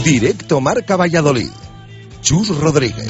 Directo Marca Valladolid. Chus Rodríguez.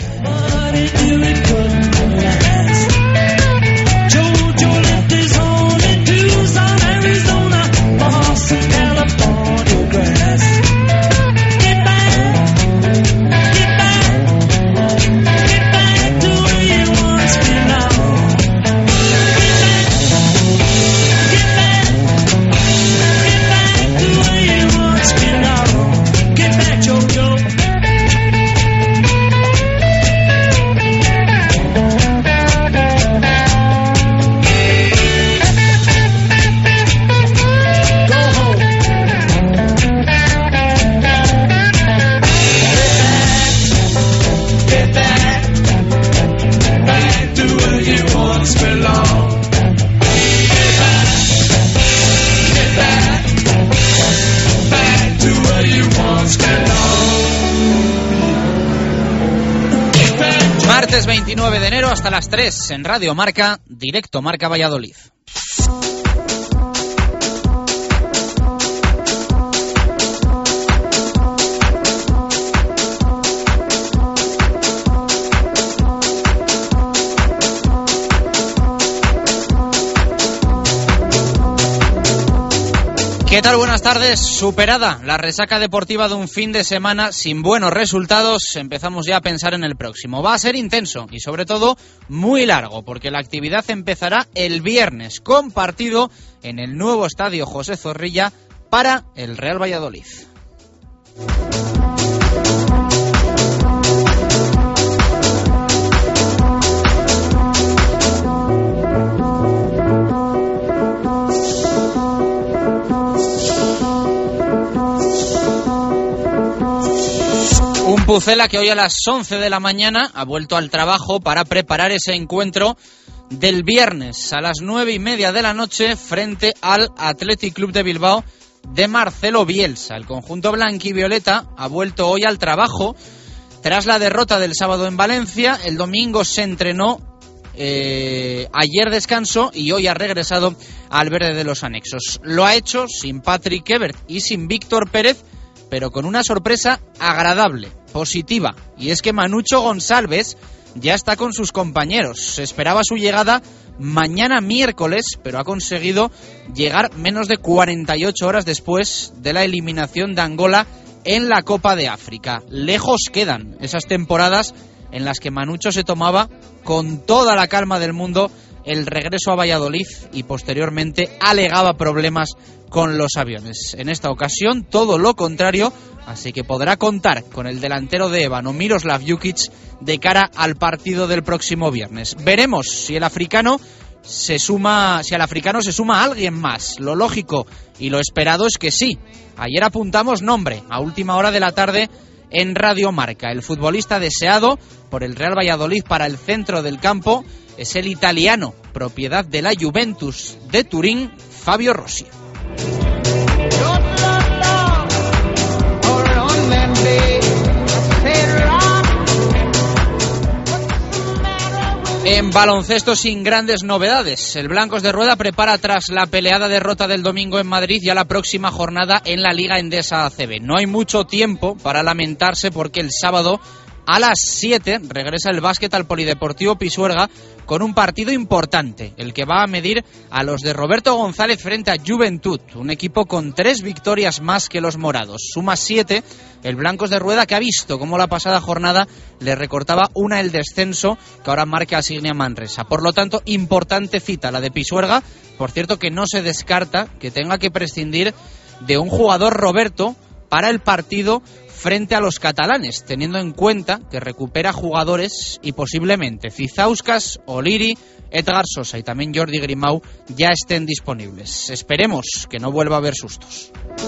Martes 29 de enero hasta las 3 en Radio Marca, Directo Marca Valladolid. ¿Qué tal? Buenas tardes. Superada la resaca deportiva de un fin de semana sin buenos resultados, empezamos ya a pensar en el próximo. Va a ser intenso y sobre todo muy largo, porque la actividad empezará el viernes con partido en el nuevo estadio José Zorrilla para el Real Valladolid. Un Pucela que hoy a las 11 de la mañana ha vuelto al trabajo para preparar ese encuentro del viernes a las 9:30 de la noche frente al Athletic Club de Bilbao de Marcelo Bielsa. El conjunto blanquivioleta ha vuelto hoy al trabajo tras la derrota del sábado en Valencia. El domingo se entrenó, ayer descansó y hoy ha regresado al verde de los anexos. Lo ha hecho sin Patrick Ebert y sin Víctor Pérez, pero con una sorpresa agradable, positiva, y es que Manucho González ya está con sus compañeros. Se esperaba su llegada mañana miércoles, pero ha conseguido llegar menos de 48 horas después de la eliminación de Angola en la Copa de África. Lejos quedan esas temporadas en las que Manucho se tomaba con toda la calma del mundo el regreso a Valladolid y posteriormente alegaba problemas con los aviones. En esta ocasión todo lo contrario, así que podrá contar con el delantero de Ébano, Miroslav Jukic, de cara al partido del próximo viernes. Veremos si al africano se suma alguien más. Lo lógico y lo esperado es que sí. Ayer apuntamos nombre a última hora de la tarde en Radio Marca. El futbolista deseado por el Real Valladolid para el centro del campo es el italiano, propiedad de la Juventus de Turín, Fabio Rossi. En baloncesto sin grandes novedades. El Blancos de Rueda prepara tras la peleada derrota del domingo en Madrid ya la próxima jornada en la Liga Endesa ACB. No hay mucho tiempo para lamentarse porque el sábado a las 7 regresa el básquet al Polideportivo Pisuerga con un partido importante, el que va a medir a los de Roberto González frente a Juventud, un equipo con 3 victorias más que los morados. Suma 7 el Blancos de Rueda, que ha visto cómo la pasada jornada le recortaba una el descenso que ahora marca Asignia Manresa. Por lo tanto, importante cita la de Pisuerga. Por cierto, que no se descarta que tenga que prescindir de un jugador Roberto para el partido frente a los catalanes, teniendo en cuenta que recupera jugadores y posiblemente Cizauskas, Oliri, Edgar Sosa y también Jordi Grimau ya estén disponibles. Esperemos que no vuelva a haber sustos.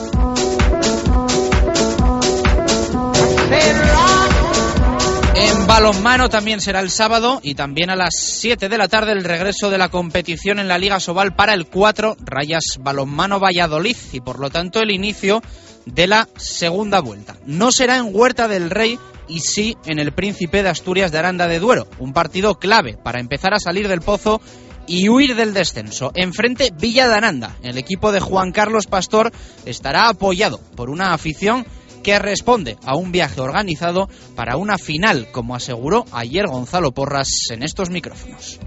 En balonmano también será el sábado y también a las 7 de la tarde el regreso de la competición en la Liga Sobal para el 4 Rayas Balonmano Valladolid y por lo tanto el inicio de la segunda vuelta. No será en Huerta del Rey y sí en el Príncipe de Asturias de Aranda de Duero, un partido clave para empezar a salir del pozo y huir del descenso. Enfrente Villa de Aranda, el equipo de Juan Carlos Pastor estará apoyado por una afición que responde a un viaje organizado para una final, como aseguró ayer Gonzalo Porras en estos micrófonos.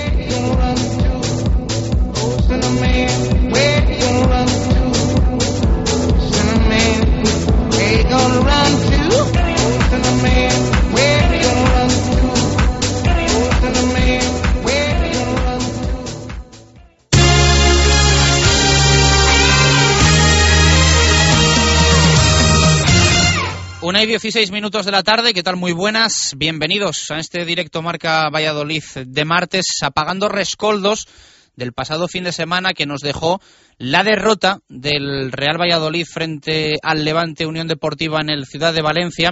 Una y 16 minutos de la tarde, ¿qué tal? Muy buenas, bienvenidos a este directo Marca Valladolid de martes, apagando rescoldos del pasado fin de semana que nos dejó la derrota del Real Valladolid frente al Levante Unión Deportiva en el Ciudad de Valencia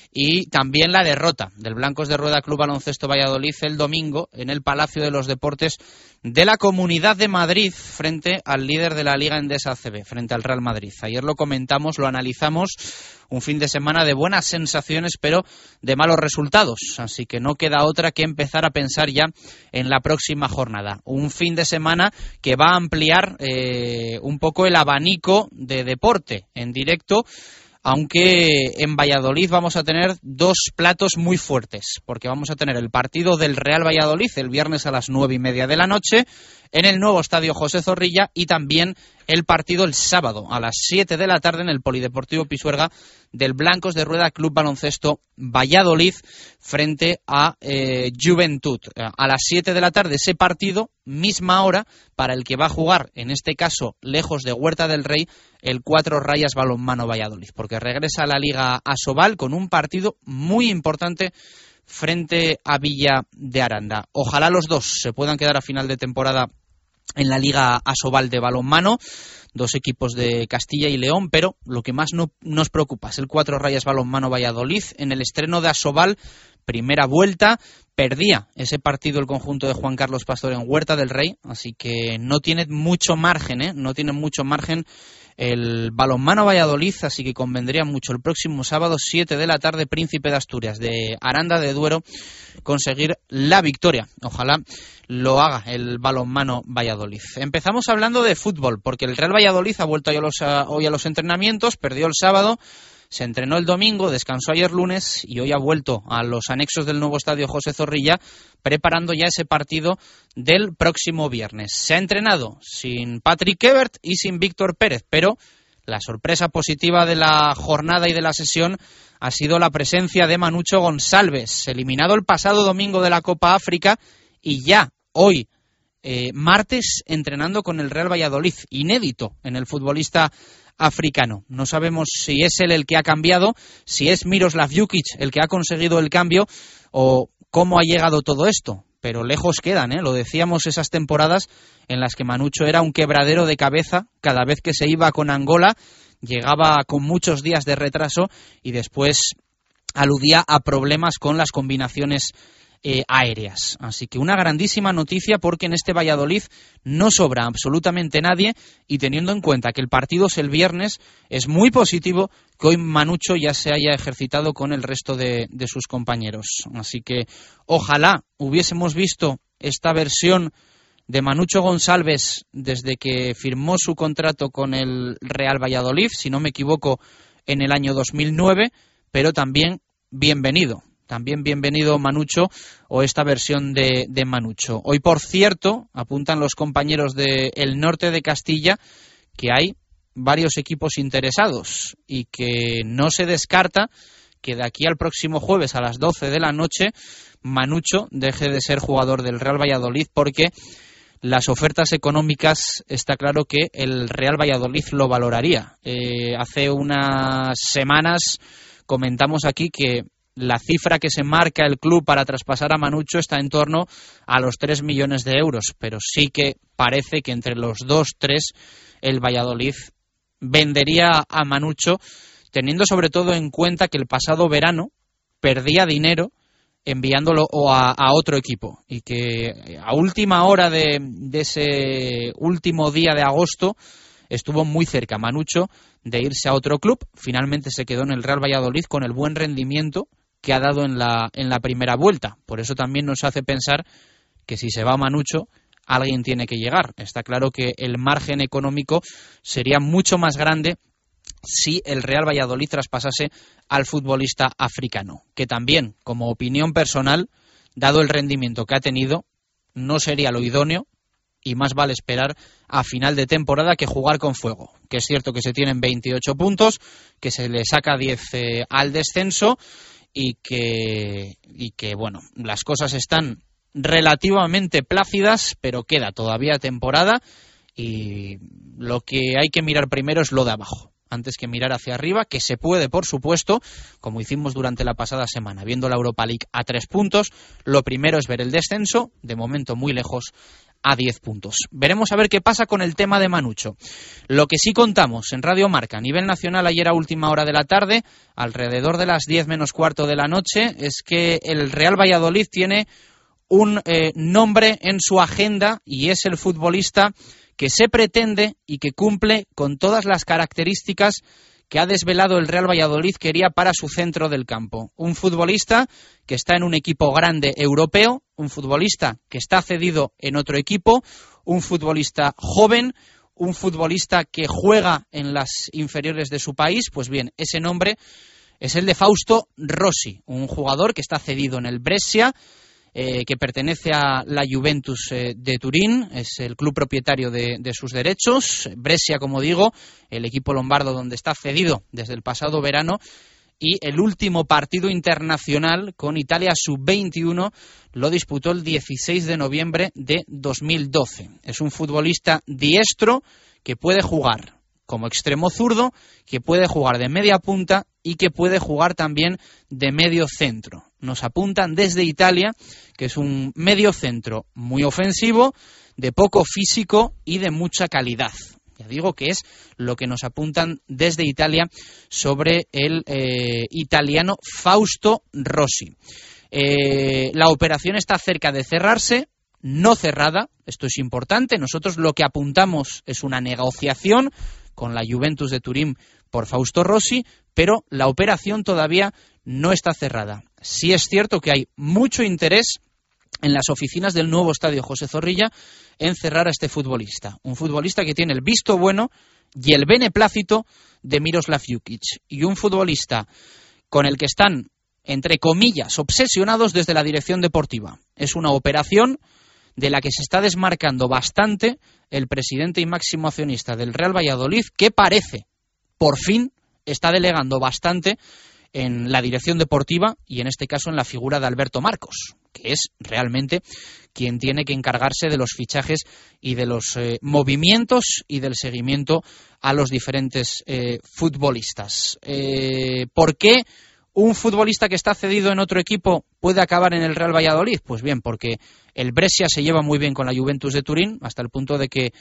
y también la derrota del Blancos de Rueda Club Baloncesto Valladolid el domingo en el Palacio de los Deportes de la Comunidad de Madrid frente al líder de la Liga Endesa ACB, frente al Real Madrid. Ayer lo comentamos, lo analizamos, un fin de semana de buenas sensaciones pero de malos resultados, así que no queda otra que empezar a pensar ya en la próxima jornada. Un fin de semana que va a ampliar un poco el abanico de deporte en directo, aunque en Valladolid vamos a tener dos platos muy fuertes, porque vamos a tener el partido del Real Valladolid el viernes a las 9:30 de la noche en el nuevo estadio José Zorrilla y también el partido el sábado a las 7 de la tarde en el Polideportivo Pisuerga del Blancos de Rueda Club Baloncesto Valladolid frente a Juventud. A las 7 de la tarde ese partido, misma hora para el que va a jugar, en este caso lejos de Huerta del Rey, el 4 Rayas Balonmano Valladolid, porque regresa a la Liga Asobal con un partido muy importante frente a Villa de Aranda. Ojalá los dos se puedan quedar a final de temporada en la Liga Asobal de balonmano, dos equipos de Castilla y León, pero lo que más nos preocupa es el 4 Rayas Balonmano Valladolid. En el estreno de Asobal, primera vuelta, perdía ese partido el conjunto de Juan Carlos Pastor en Huerta del Rey, así que no tiene mucho margen, no tiene mucho margen el balonmano Valladolid, así que convendría mucho el próximo sábado, 7 de la tarde, Príncipe de Asturias de Aranda de Duero, conseguir la victoria. Ojalá lo haga el balonmano Valladolid. Empezamos hablando de fútbol, porque el Real Valladolid ha vuelto hoy a los entrenamientos, perdió el sábado, se entrenó el domingo, descansó ayer lunes y hoy ha vuelto a los anexos del nuevo estadio José Zorrilla, preparando ya ese partido del próximo viernes. Se ha entrenado sin Patrick Ebert y sin Víctor Pérez, pero la sorpresa positiva de la jornada y de la sesión ha sido la presencia de Manucho Gonçalves, eliminado el pasado domingo de la Copa África y ya hoy, martes, entrenando con el Real Valladolid, inédito en el futbolista africano. No sabemos si es él el que ha cambiado, si es Miroslav Jukic el que ha conseguido el cambio o cómo ha llegado todo esto, pero lejos quedan, lo decíamos, esas temporadas en las que Manucho era un quebradero de cabeza cada vez que se iba con Angola, llegaba con muchos días de retraso y después aludía a problemas con las combinaciones aéreas. Así que una grandísima noticia, porque en este Valladolid no sobra absolutamente nadie y teniendo en cuenta que el partido es el viernes, es muy positivo que hoy Manucho ya se haya ejercitado con el resto de sus compañeros. Así que ojalá hubiésemos visto esta versión de Manucho Gonçalves desde que firmó su contrato con el Real Valladolid, si no me equivoco, en el año 2009, pero también bienvenido Manucho, o esta versión de Manucho. Hoy, por cierto, apuntan los compañeros del norte de Castilla que hay varios equipos interesados y que no se descarta que de aquí al próximo jueves a las 12 de la noche Manucho deje de ser jugador del Real Valladolid, porque las ofertas económicas está claro que el Real Valladolid lo valoraría. Hace unas semanas comentamos aquí que la cifra que se marca el club para traspasar a Manucho está en torno a los 3 millones de euros, pero sí que parece que entre los 2-3 el Valladolid vendería a Manucho, teniendo sobre todo en cuenta que el pasado verano perdía dinero enviándolo a otro equipo y que a última hora de ese último día de agosto estuvo muy cerca Manucho de irse a otro club. Finalmente se quedó en el Real Valladolid con el buen rendimiento que ha dado en la primera vuelta. Por eso también nos hace pensar que si se va Manucho, alguien tiene que llegar. Está claro que el margen económico sería mucho más grande si el Real Valladolid traspasase al futbolista africano, que también, como opinión personal, dado el rendimiento que ha tenido, no sería lo idóneo y más vale esperar a final de temporada que jugar con fuego. Que es cierto que se tienen 28 puntos, que se le saca 10 al descenso y que bueno, las cosas están relativamente plácidas, pero queda todavía temporada y lo que hay que mirar primero es lo de abajo, antes que mirar hacia arriba, que se puede, por supuesto, como hicimos durante la pasada semana, viendo la Europa League a 3 puntos, lo primero es ver el descenso, de momento muy lejos, a 10 puntos. Veremos a ver qué pasa con el tema de Manucho. Lo que sí contamos en Radio Marca a nivel nacional ayer a última hora de la tarde, alrededor de las 10 menos cuarto de la noche, es que el Real Valladolid tiene un nombre en su agenda y es el futbolista que se pretende y que cumple con todas las características que ha desvelado el Real Valladolid quería para su centro del campo. Un futbolista que está en un equipo grande europeo, un futbolista que está cedido en otro equipo, un futbolista joven, un futbolista que juega en las inferiores de su país. Pues bien, ese nombre es el de Fausto Rossi, un jugador que está cedido en el Brescia, que pertenece a la Juventus de Turín, es el club propietario de sus derechos. Brescia, como digo, el equipo lombardo donde está cedido desde el pasado verano, y el último partido internacional con Italia sub-21 lo disputó el 16 de noviembre de 2012. Es un futbolista diestro que puede jugar como extremo zurdo, que puede jugar de media punta y que puede jugar también de medio centro. Nos apuntan desde Italia que es un medio centro muy ofensivo, de poco físico y de mucha calidad. Ya digo que es lo que nos apuntan desde Italia sobre el italiano Fausto Rossi. La operación está cerca de cerrarse, no cerrada, esto es importante. Nosotros lo que apuntamos es una negociación con la Juventus de Turín por Fausto Rossi, pero la operación todavía no está cerrada. Sí es cierto que hay mucho interés en las oficinas del nuevo estadio José Zorrilla en cerrar a este futbolista. Un futbolista que tiene el visto bueno y el beneplácito de Miroslav Jukic. Y un futbolista con el que están, entre comillas, obsesionados desde la dirección deportiva. Es una operación de la que se está desmarcando bastante el presidente y máximo accionista del Real Valladolid, que parece, por fin, está delegando bastante en la dirección deportiva y en este caso en la figura de Alberto Marcos, que es realmente quien tiene que encargarse de los fichajes y de los movimientos y del seguimiento a los diferentes futbolistas. ¿Por qué un futbolista que está cedido en otro equipo puede acabar en el Real Valladolid? Pues bien, porque el Brescia se lleva muy bien con la Juventus de Turín, hasta el punto de que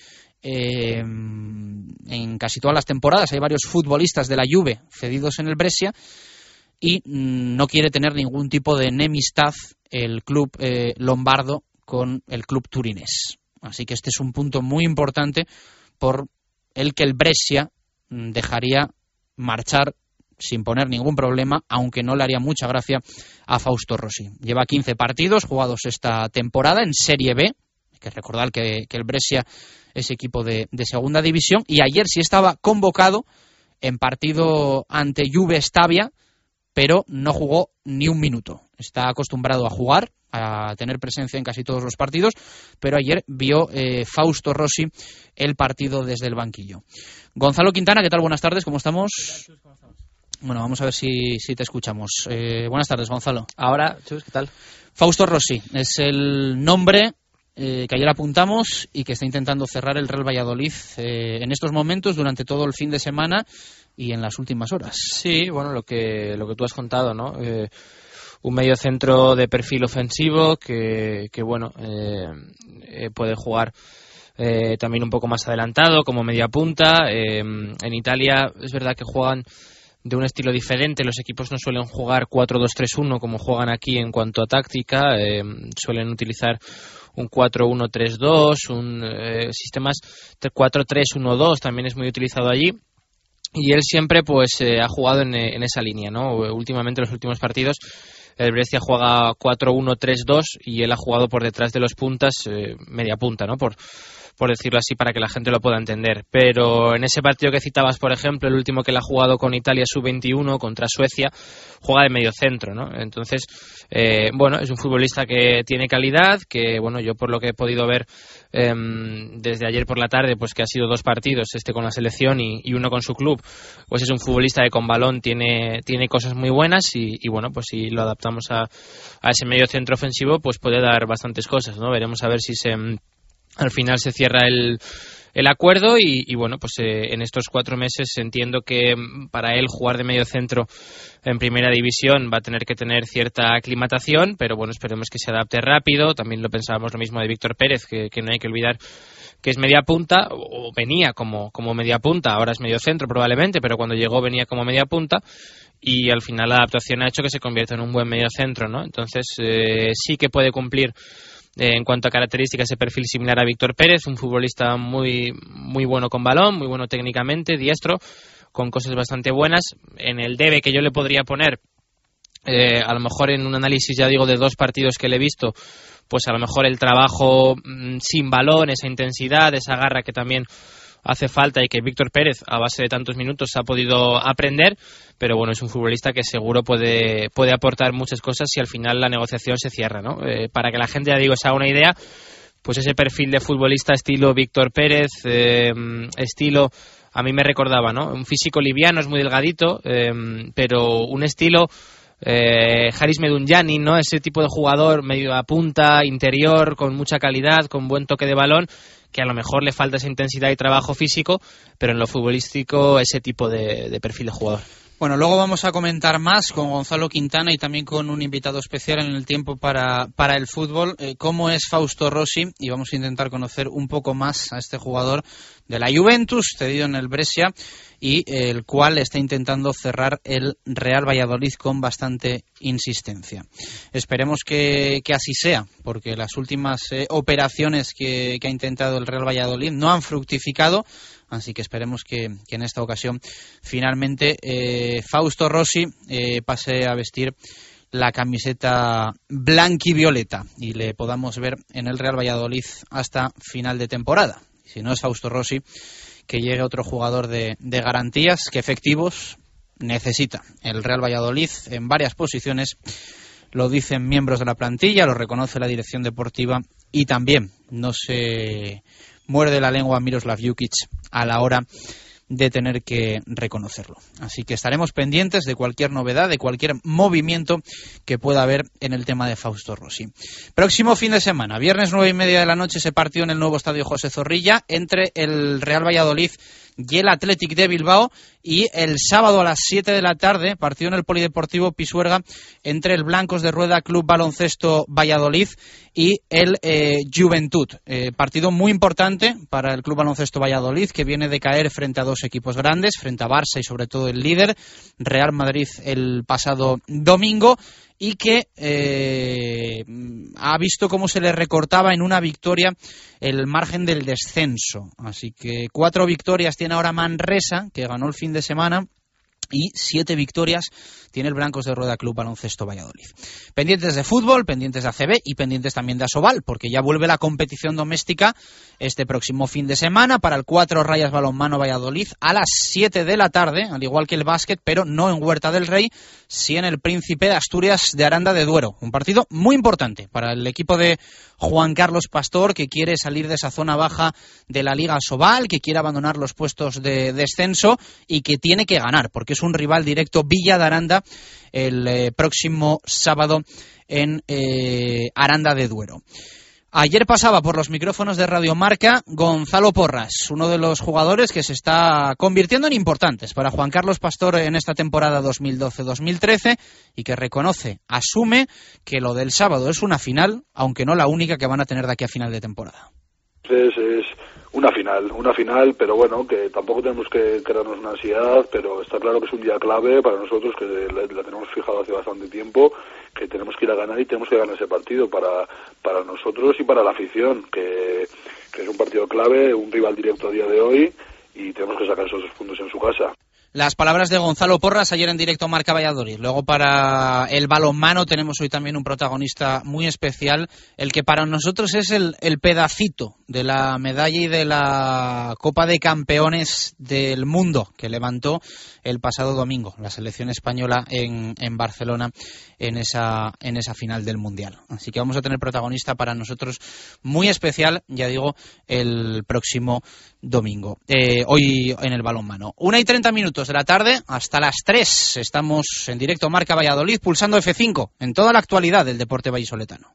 en casi todas las temporadas hay varios futbolistas de la Juve cedidos en el Brescia, y no quiere tener ningún tipo de enemistad el club lombardo con el club turinés. Así que este es un punto muy importante por el que el Brescia dejaría marchar sin poner ningún problema, aunque no le haría mucha gracia a Fausto Rossi. Lleva 15 partidos jugados esta temporada en Serie B, hay que recordar que el Brescia es equipo de segunda división, y ayer sí estaba convocado en partido ante Juve Stabia, pero no jugó ni un minuto. Está acostumbrado a jugar, a tener presencia en casi todos los partidos, pero ayer vio Fausto Rossi el partido desde el banquillo. Gonzalo Quintana, ¿qué tal? Buenas tardes, ¿cómo estamos? ¿Cómo estamos? Bueno, vamos a ver si te escuchamos. Buenas tardes, Gonzalo. Ahora, Chus, ¿qué tal? Fausto Rossi es el nombre que ayer apuntamos y que está intentando cerrar el Real Valladolid en estos momentos, durante todo el fin de semana y en las últimas horas. Sí, bueno, lo que tú has contado, ¿no? Un medio centro de perfil ofensivo que bueno, puede jugar también un poco más adelantado como media punta. En Italia es verdad que juegan de un estilo diferente. Los equipos no suelen jugar 4-2-3-1 como juegan aquí en cuanto a táctica. Suelen utilizar un 4-1-3-2, sistemas 4-3-1-2 también es muy utilizado allí. Y él siempre pues ha jugado en esa línea, ¿no? Últimamente, en los últimos partidos, el Brescia juega 4-1-3-2 y él ha jugado por detrás de los puntas, media punta, ¿no? Por por decirlo así, para que la gente lo pueda entender. Pero en ese partido que citabas, por ejemplo, el último que él ha jugado con Italia sub-21 contra Suecia, juega de medio centro, ¿no? Entonces, bueno, es un futbolista que tiene calidad, que, bueno, yo por lo que he podido ver desde ayer por la tarde, pues que ha sido 2 partidos, con la selección y uno con su club, pues es un futbolista que con balón tiene cosas muy buenas y bueno, pues si lo adaptamos a ese medio centro ofensivo, pues puede dar bastantes cosas, ¿no? Veremos a ver si al final se cierra el acuerdo y bueno, pues en estos 4 meses entiendo que para él jugar de medio centro en primera división va a tener que tener cierta aclimatación, pero bueno, esperemos que se adapte rápido. También lo pensábamos lo mismo de Víctor Pérez, que no hay que olvidar que es media punta, o venía como media punta, ahora es medio centro probablemente, pero cuando llegó venía como media punta, y al final la adaptación ha hecho que se convierta en un buen medio centro, ¿no? Entonces sí que puede cumplir en cuanto a características ese perfil similar a Víctor Pérez, un futbolista muy, muy bueno con balón, muy bueno técnicamente, diestro, con cosas bastante buenas. En el debe que yo le podría poner, a lo mejor en un análisis, ya digo, de 2 partidos que le he visto, pues a lo mejor el trabajo sin balón, esa intensidad, esa garra que también hace falta y que Víctor Pérez a base de tantos minutos ha podido aprender, pero bueno, es un futbolista que seguro puede aportar muchas cosas si al final la negociación se cierra, ¿no? Para que la gente, ya digo, se haga una idea, pues ese perfil de futbolista estilo Víctor Pérez, estilo, a mí me recordaba, ¿no? Un físico liviano, es muy delgadito, pero un estilo Haris Medunjani, ¿no? Ese tipo de jugador medio a punta, interior, con mucha calidad, con buen toque de balón, que a lo mejor le falta esa intensidad y trabajo físico, pero en lo futbolístico ese tipo de perfil de jugador. Bueno, luego vamos a comentar más con Gonzalo Quintana y también con un invitado especial en el tiempo para el fútbol, cómo es Fausto Rossi, y vamos a intentar conocer un poco más a este jugador de la Juventus, cedido en el Brescia, y el cual está intentando cerrar el Real Valladolid con bastante insistencia. Esperemos que así sea, porque las últimas operaciones que ha intentado el Real Valladolid no han fructificado, así que esperemos que en esta ocasión finalmente Fausto Rossi pase a vestir la camiseta blanquivioleta y le podamos ver en el Real Valladolid hasta final de temporada. Si no es Fausto Rossi, que llegue otro jugador de garantías que efectivos necesita el Real Valladolid en varias posiciones. Lo dicen miembros de la plantilla, lo reconoce la dirección deportiva y también no se muerde la lengua Miroslav Jukic a la hora de tener que reconocerlo. Así que estaremos pendientes de cualquier novedad, de cualquier movimiento que pueda haber en el tema de Fausto Rossi. Próximo fin de semana, viernes 9:30 de la noche, se partió en el nuevo estadio José Zorrilla entre el Real Valladolid y el Athletic de Bilbao, y el sábado a las 7 de la tarde partió en el Polideportivo Pisuerga entre el Blancos de Rueda Club Baloncesto Valladolid y el Juventud. Partido muy importante para el Club Baloncesto Valladolid, que viene de caer frente a 2 equipos grandes, frente a Barça y sobre todo el líder Real Madrid el pasado domingo, y que ha visto cómo se le recortaba en una victoria el margen del descenso. Así que 4 victorias tiene ahora Manresa, que ganó el fin de semana, y 7 victorias tiene el Blancos de Rueda Club Baloncesto Valladolid. Pendientes de fútbol, pendientes de ACB y pendientes también de Asobal, porque ya vuelve la competición doméstica este próximo fin de semana para el 4 Rayas Balonmano Valladolid a las 7 de la tarde, al igual que el básquet, pero no en Huerta del Rey, sí en el Príncipe de Asturias de Aranda de Duero. Un partido muy importante para el equipo de Juan Carlos Pastor, que quiere salir de esa zona baja de la Liga Asobal, que quiere abandonar los puestos de descenso y que tiene que ganar, porque es un rival directo Villa de Aranda el próximo sábado en Aranda de Duero. Ayer pasaba por los micrófonos de Radio Marca Gonzalo Porras, uno de los jugadores que se está convirtiendo en importantes para Juan Carlos Pastor en esta temporada 2012-2013 y que reconoce, asume que lo del sábado es una final, aunque no la única que van a tener de aquí a final de temporada. Es una final, pero bueno, que tampoco tenemos que crearnos una ansiedad, pero está claro que es un día clave para nosotros, que la tenemos fijado hace bastante tiempo, que tenemos que ir a ganar y tenemos que ganar ese partido para nosotros y para la afición, que es un partido clave, un rival directo a día de hoy, y tenemos que sacar esos 2 puntos en su casa. las palabras de Gonzalo Porras ayer en directo Marca Valladolid. Luego para el balonmano tenemos hoy también un protagonista muy especial, el que para nosotros es el pedacito de la medalla y de la Copa de Campeones del Mundo que levantó el pasado domingo la selección española en Barcelona en esa final del Mundial. Así que vamos a tener protagonista para nosotros muy especial, ya digo, el próximo domingo. Hoy en el balonmano. 1:30 de la tarde hasta las 3. Estamos en directo Marca Valladolid, pulsando F5 en toda la actualidad del deporte vallisoletano.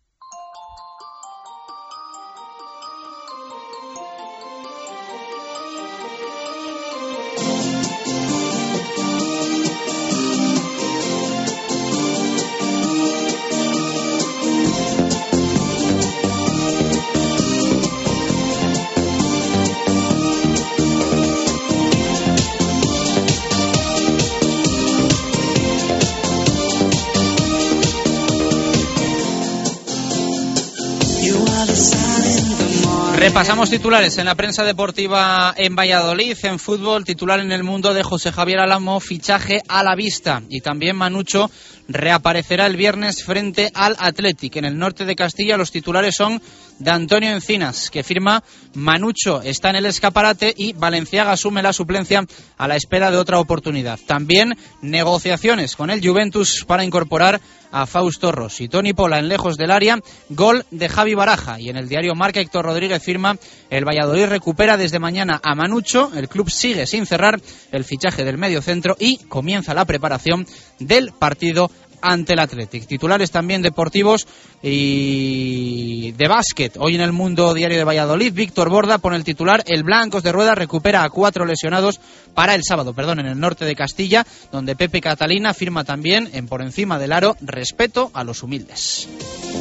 Repasamos titulares en la prensa deportiva en Valladolid. En fútbol, titular en El Mundo de José Javier Alamo, fichaje a la vista. Y también Manucho reaparecerá el viernes frente al Athletic. En el norte de Castilla los titulares son de Antonio Encinas, que firma Manucho está en el escaparate y Valenciaga asume la suplencia a la espera de otra oportunidad. También negociaciones con el Juventus para incorporar a Fausto Rossi. Toni Pola en lejos del área, gol de Javi Baraja. Y en el diario Marca, Héctor Rodríguez firma el Valladolid recupera desde mañana a Manucho. El club sigue sin cerrar el fichaje del mediocentro y comienza la preparación del partido ante el Athletic. Titulares también deportivos y de básquet. Hoy en El Mundo Diario de Valladolid, Víctor Borda pone el titular: el Blancos de Rueda recupera a 4 lesionados para el sábado, en el norte de Castilla, donde Pepe Catalina firma también en Por encima del aro, respeto a los humildes.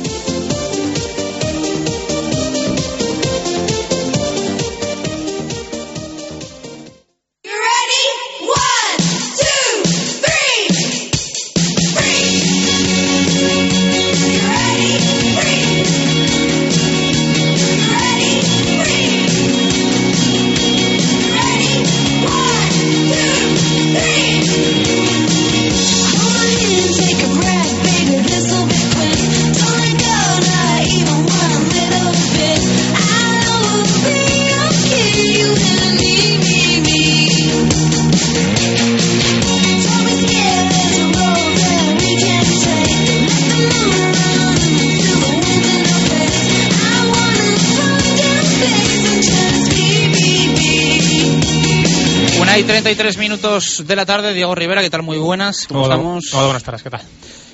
Hay 33 minutos de la tarde. Diego Rivera, ¿qué tal? Muy buenas. ¿Cómo estamos? Hola, buenas tardes, ¿qué tal?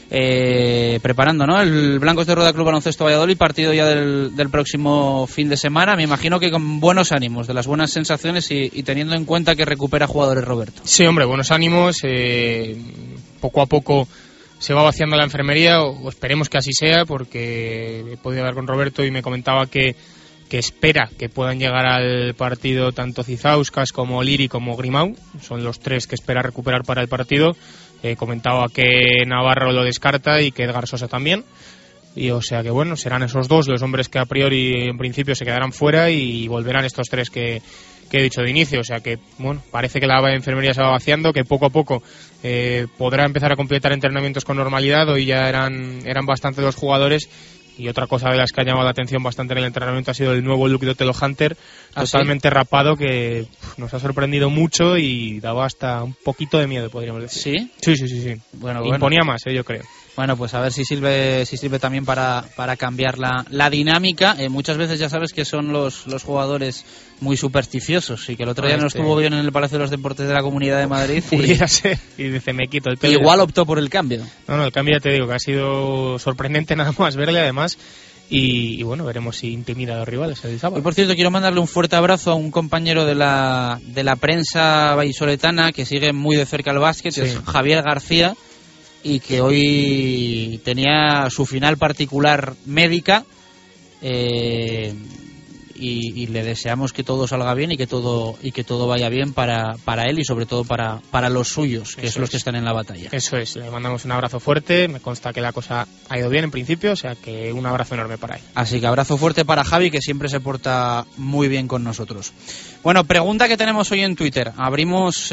Preparando, ¿no? El Blancos de Rueda Club Baloncesto Valladolid, partido ya del próximo fin de semana. Me imagino que con buenos ánimos, de las buenas sensaciones y teniendo en cuenta que recupera jugadores Roberto. Sí, hombre, buenos ánimos. Poco a poco se va vaciando la enfermería, o esperemos que así sea, porque he podido hablar con Roberto y me comentaba que espera que puedan llegar al partido tanto Cizauskas como Liri como Grimau. Son los 3 que espera recuperar para el partido. Comentaba que Navarro lo descarta y que Edgar Sosa también. Y o sea que bueno, serán esos 2 los hombres que a priori en principio se quedarán fuera y volverán estos 3 que he dicho de inicio. O sea que bueno, parece que la enfermería se va vaciando, que poco a poco podrá empezar a completar entrenamientos con normalidad. Hoy ya eran bastantes los jugadores. Y otra cosa de las que ha llamado la atención bastante en el entrenamiento ha sido el nuevo look de Otelo Hunter, totalmente rapado, que nos ha sorprendido mucho y daba hasta un poquito de miedo, podríamos decir. ¿Sí? Sí. Bueno. Imponía más, yo creo. Bueno, pues a ver si sirve también para cambiar la dinámica. Muchas veces ya sabes que son los jugadores muy supersticiosos y que el otro día no estuvo bien en el Palacio de los Deportes de la Comunidad de Madrid. Pudiera ser. Y dice, me quito el pelo. Igual optó por el cambio. No, el cambio ya te digo que ha sido sorprendente nada más verle, además. Y bueno, veremos si intimida a los rivales el sábado. Y por cierto, quiero mandarle un fuerte abrazo a un compañero de la prensa vallisoletana que sigue muy de cerca el básquet, sí. Es Javier García, y que hoy tenía su final particular médica y le deseamos que todo salga bien y que todo vaya bien para él y sobre todo para los suyos, que son los que están en la batalla. Eso es, le mandamos un abrazo fuerte, me consta que la cosa ha ido bien en principio, o sea que un abrazo enorme para él. Así que abrazo fuerte para Javi, que siempre se porta muy bien con nosotros. Bueno, pregunta que tenemos hoy en Twitter. Abrimos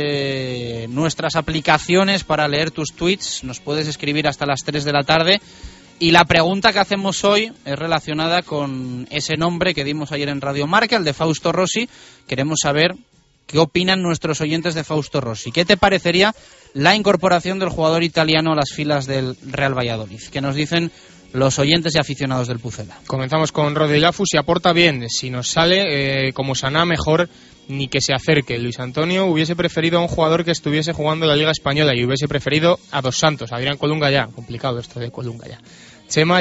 nuestras aplicaciones para leer tus tweets, nos puedes escribir hasta las 3 de la tarde. Y la pregunta que hacemos hoy es relacionada con ese nombre que dimos ayer en Radio Marca, el de Fausto Rossi. Queremos saber qué opinan nuestros oyentes de Fausto Rossi. ¿Qué te parecería la incorporación del jugador italiano a las filas del Real Valladolid? ¿Qué nos dicen los oyentes y aficionados del Pucela? Comenzamos con Rodri Lafu. Si aporta bien, si nos sale como Saná, mejor ni que se acerque. Luis Antonio hubiese preferido a un jugador que estuviese jugando en la Liga Española y hubiese preferido a Dos Santos. Adrián Colunga ya. Complicado esto de Colunga ya. Chema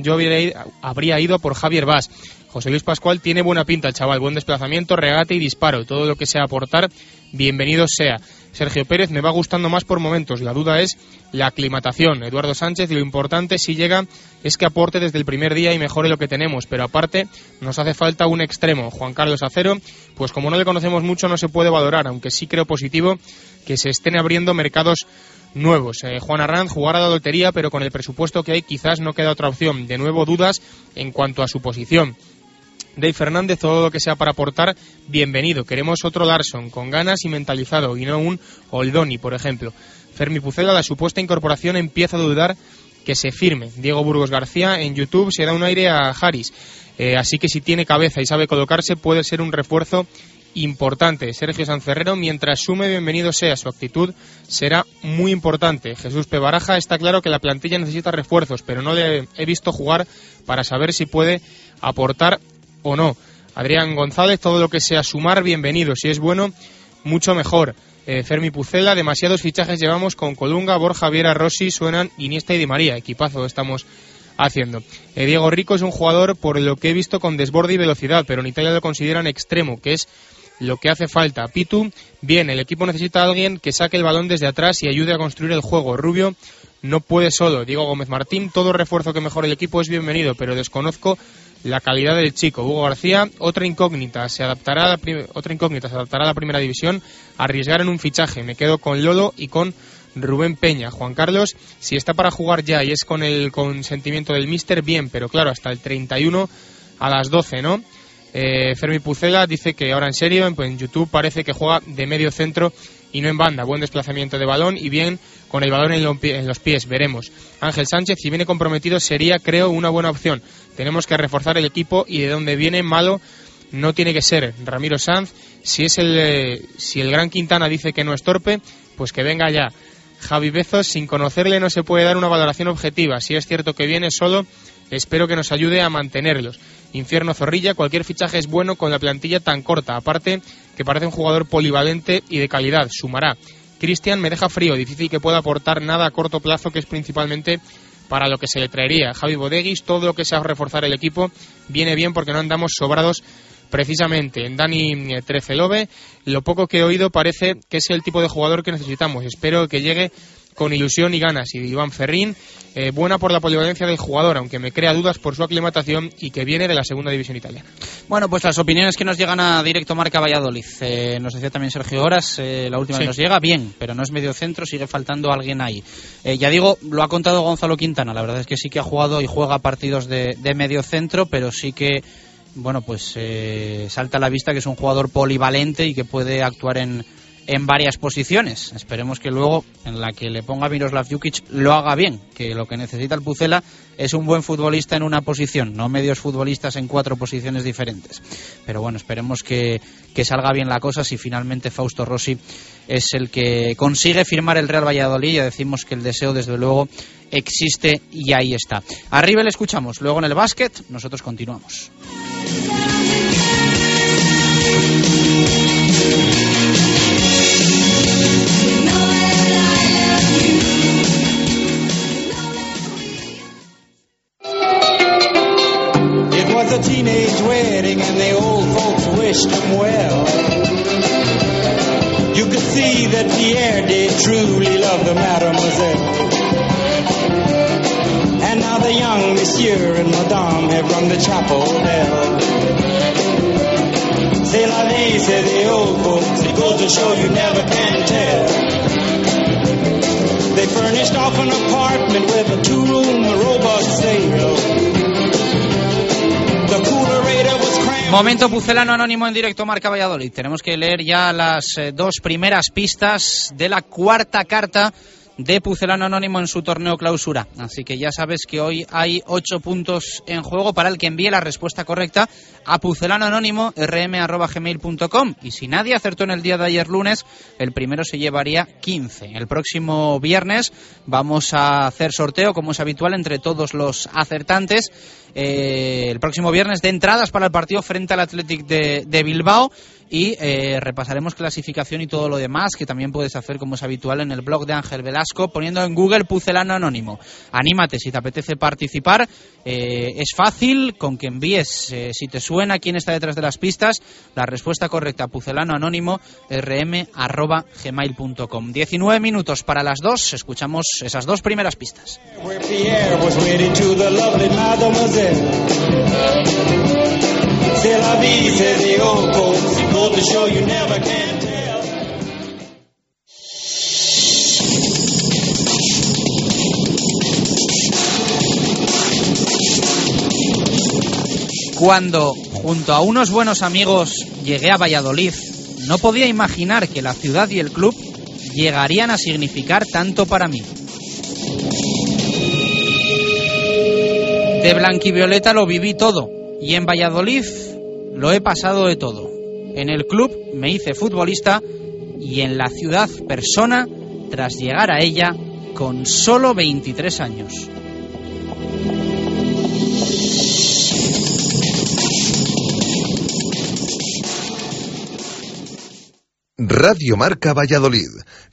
habría ido por Javier Vaz. José Luis Pascual tiene buena pinta el chaval, buen desplazamiento, regate y disparo. Todo lo que sea aportar, bienvenido sea. Sergio Pérez me va gustando más por momentos. La duda es la aclimatación. Eduardo Sánchez, lo importante si llega es que aporte desde el primer día y mejore lo que tenemos. Pero aparte nos hace falta un extremo. Juan Carlos Acero, pues como no le conocemos mucho no se puede valorar, aunque sí creo positivo que se estén abriendo mercados nuevos. Juan Arranz, jugar a la lotería, pero con el presupuesto que hay quizás no queda otra opción. De nuevo dudas en cuanto a su posición. Dave Fernández, todo lo que sea para aportar, bienvenido. Queremos otro Larsson, con ganas y mentalizado, y no un Oldoni, por ejemplo. Fermi Pucela, la supuesta incorporación empieza a dudar que se firme. Diego Burgos García, en YouTube se da un aire a Haris, así que si tiene cabeza y sabe colocarse puede ser un refuerzo importante. Sergio Sancerrero, mientras sume, bienvenido sea. Su actitud será muy importante. Jesús P. Baraja, está claro que la plantilla necesita refuerzos, pero no le he visto jugar para saber si puede aportar o no. Adrián González, todo lo que sea sumar, bienvenido. Si es bueno, mucho mejor. Fermi Pucela, demasiados fichajes llevamos con Colunga, Borja, Viera, Rossi, suenan Iniesta y Di María. Equipazo estamos haciendo. Diego Rico es un jugador, por lo que he visto, con desborde y velocidad, pero en Italia lo consideran extremo, que es lo que hace falta. Pitu, bien, el equipo necesita a alguien que saque el balón desde atrás y ayude a construir el juego. Rubio no puede solo. Diego Gómez Martín, todo refuerzo que mejore el equipo es bienvenido, pero desconozco la calidad del chico. Hugo García, otra incógnita, se adaptará a la primera división, arriesgar en un fichaje. Me quedo con Lolo y con Rubén Peña. Juan Carlos, si está para jugar ya y es con el consentimiento del míster, bien, pero claro, hasta el 31 a las 12, ¿no? Fermi Pucela dice que ahora en serio, en YouTube parece que juega de medio centro y no en banda. Buen desplazamiento de balón y bien con el balón en los pies, veremos. Ángel Sánchez, si viene comprometido, sería, creo, una buena opción. Tenemos que reforzar el equipo y de donde viene malo no tiene que ser. Ramiro Sanz, si el gran Quintana dice que no es torpe, pues que venga ya. Javi Bezos, sin conocerle no se puede dar una valoración objetiva. Si es cierto que viene solo, espero que nos ayude a mantenerlos. Infierno Zorrilla, cualquier fichaje es bueno con la plantilla tan corta, aparte que parece un jugador polivalente y de calidad, sumará. Cristian, me deja frío, difícil que pueda aportar nada a corto plazo, que es principalmente para lo que se le traería. Javi Bodeguis, todo lo que sea reforzar el equipo viene bien porque no andamos sobrados precisamente. En Dani Trecelove, lo poco que he oído parece que es el tipo de jugador que necesitamos. Espero que llegue con ilusión y ganas. Y Iván Ferrín, buena por la polivalencia del jugador, aunque me crea dudas por su aclimatación y que viene de la segunda división italiana. Bueno, pues las opiniones que nos llegan a Directo Marca Valladolid. Nos decía también Sergio Horas, la última que nos llega, bien, pero no es medio centro, sigue faltando alguien ahí. Ya digo, lo ha contado Gonzalo Quintana, la verdad es que sí que ha jugado y juega partidos de medio centro, pero sí que, bueno, pues salta a la vista que es un jugador polivalente y que puede actuar en varias posiciones. Esperemos que luego, en la que le ponga Miroslav Jukic, lo haga bien, que lo que necesita el Pucela es un buen futbolista en una posición, no medios futbolistas en 4 posiciones diferentes. Pero bueno, esperemos que salga bien la cosa si finalmente Fausto Rossi es el que consigue firmar el Real Valladolid. Ya decimos que el deseo, desde luego, existe y ahí está. Arriba le escuchamos, luego en el básquet nosotros continuamos. A teenage wedding and the old folks wished him well. You could see that Pierre did truly love the mademoiselle. And now the young monsieur and madame have rung the chapel bell. C'est la vie, say the old folks. It goes to show you never can tell. They furnished off an apartment with a 2-room robot sale. The coolerator was cramped. Momento Pucelano Anónimo en directo Marca Valladolid. Tenemos que leer ya las dos primeras pistas de la cuarta carta de Pucelano Anónimo en su torneo clausura. Así que ya sabes que hoy hay 8 puntos en juego para el que envíe la respuesta correcta a pucelanoanónimo@rm.gmail.com. Y si nadie acertó en el día de ayer lunes, el primero se llevaría 15. El próximo viernes vamos a hacer sorteo, como es habitual, entre todos los acertantes. El próximo viernes de entradas para el partido frente al Athletic de Bilbao. Y repasaremos clasificación y todo lo demás, que también puedes hacer, como es habitual, en el blog de Ángel Velasco, poniendo en Google Pucelano Anónimo. Anímate si te apetece participar. Es fácil, con que envíes, si te suena quién está detrás de las pistas, la respuesta correcta, Pucelano Anónimo, rm@gmail.com. 19 minutos para las 2, escuchamos esas dos primeras pistas. Where Pierre was wedded to the lovely mademoiselle. C'est la vie, say the old folks. It goes to show you never can tell. Cuando, junto a unos buenos amigos, llegué a Valladolid, no podía imaginar que la ciudad y el club llegarían a significar tanto para mí. De blanquivioleta lo viví todo, y en Valladolid lo he pasado de todo. En el club me hice futbolista y en la ciudad persona tras llegar a ella con solo 23 años. Radio Marca Valladolid,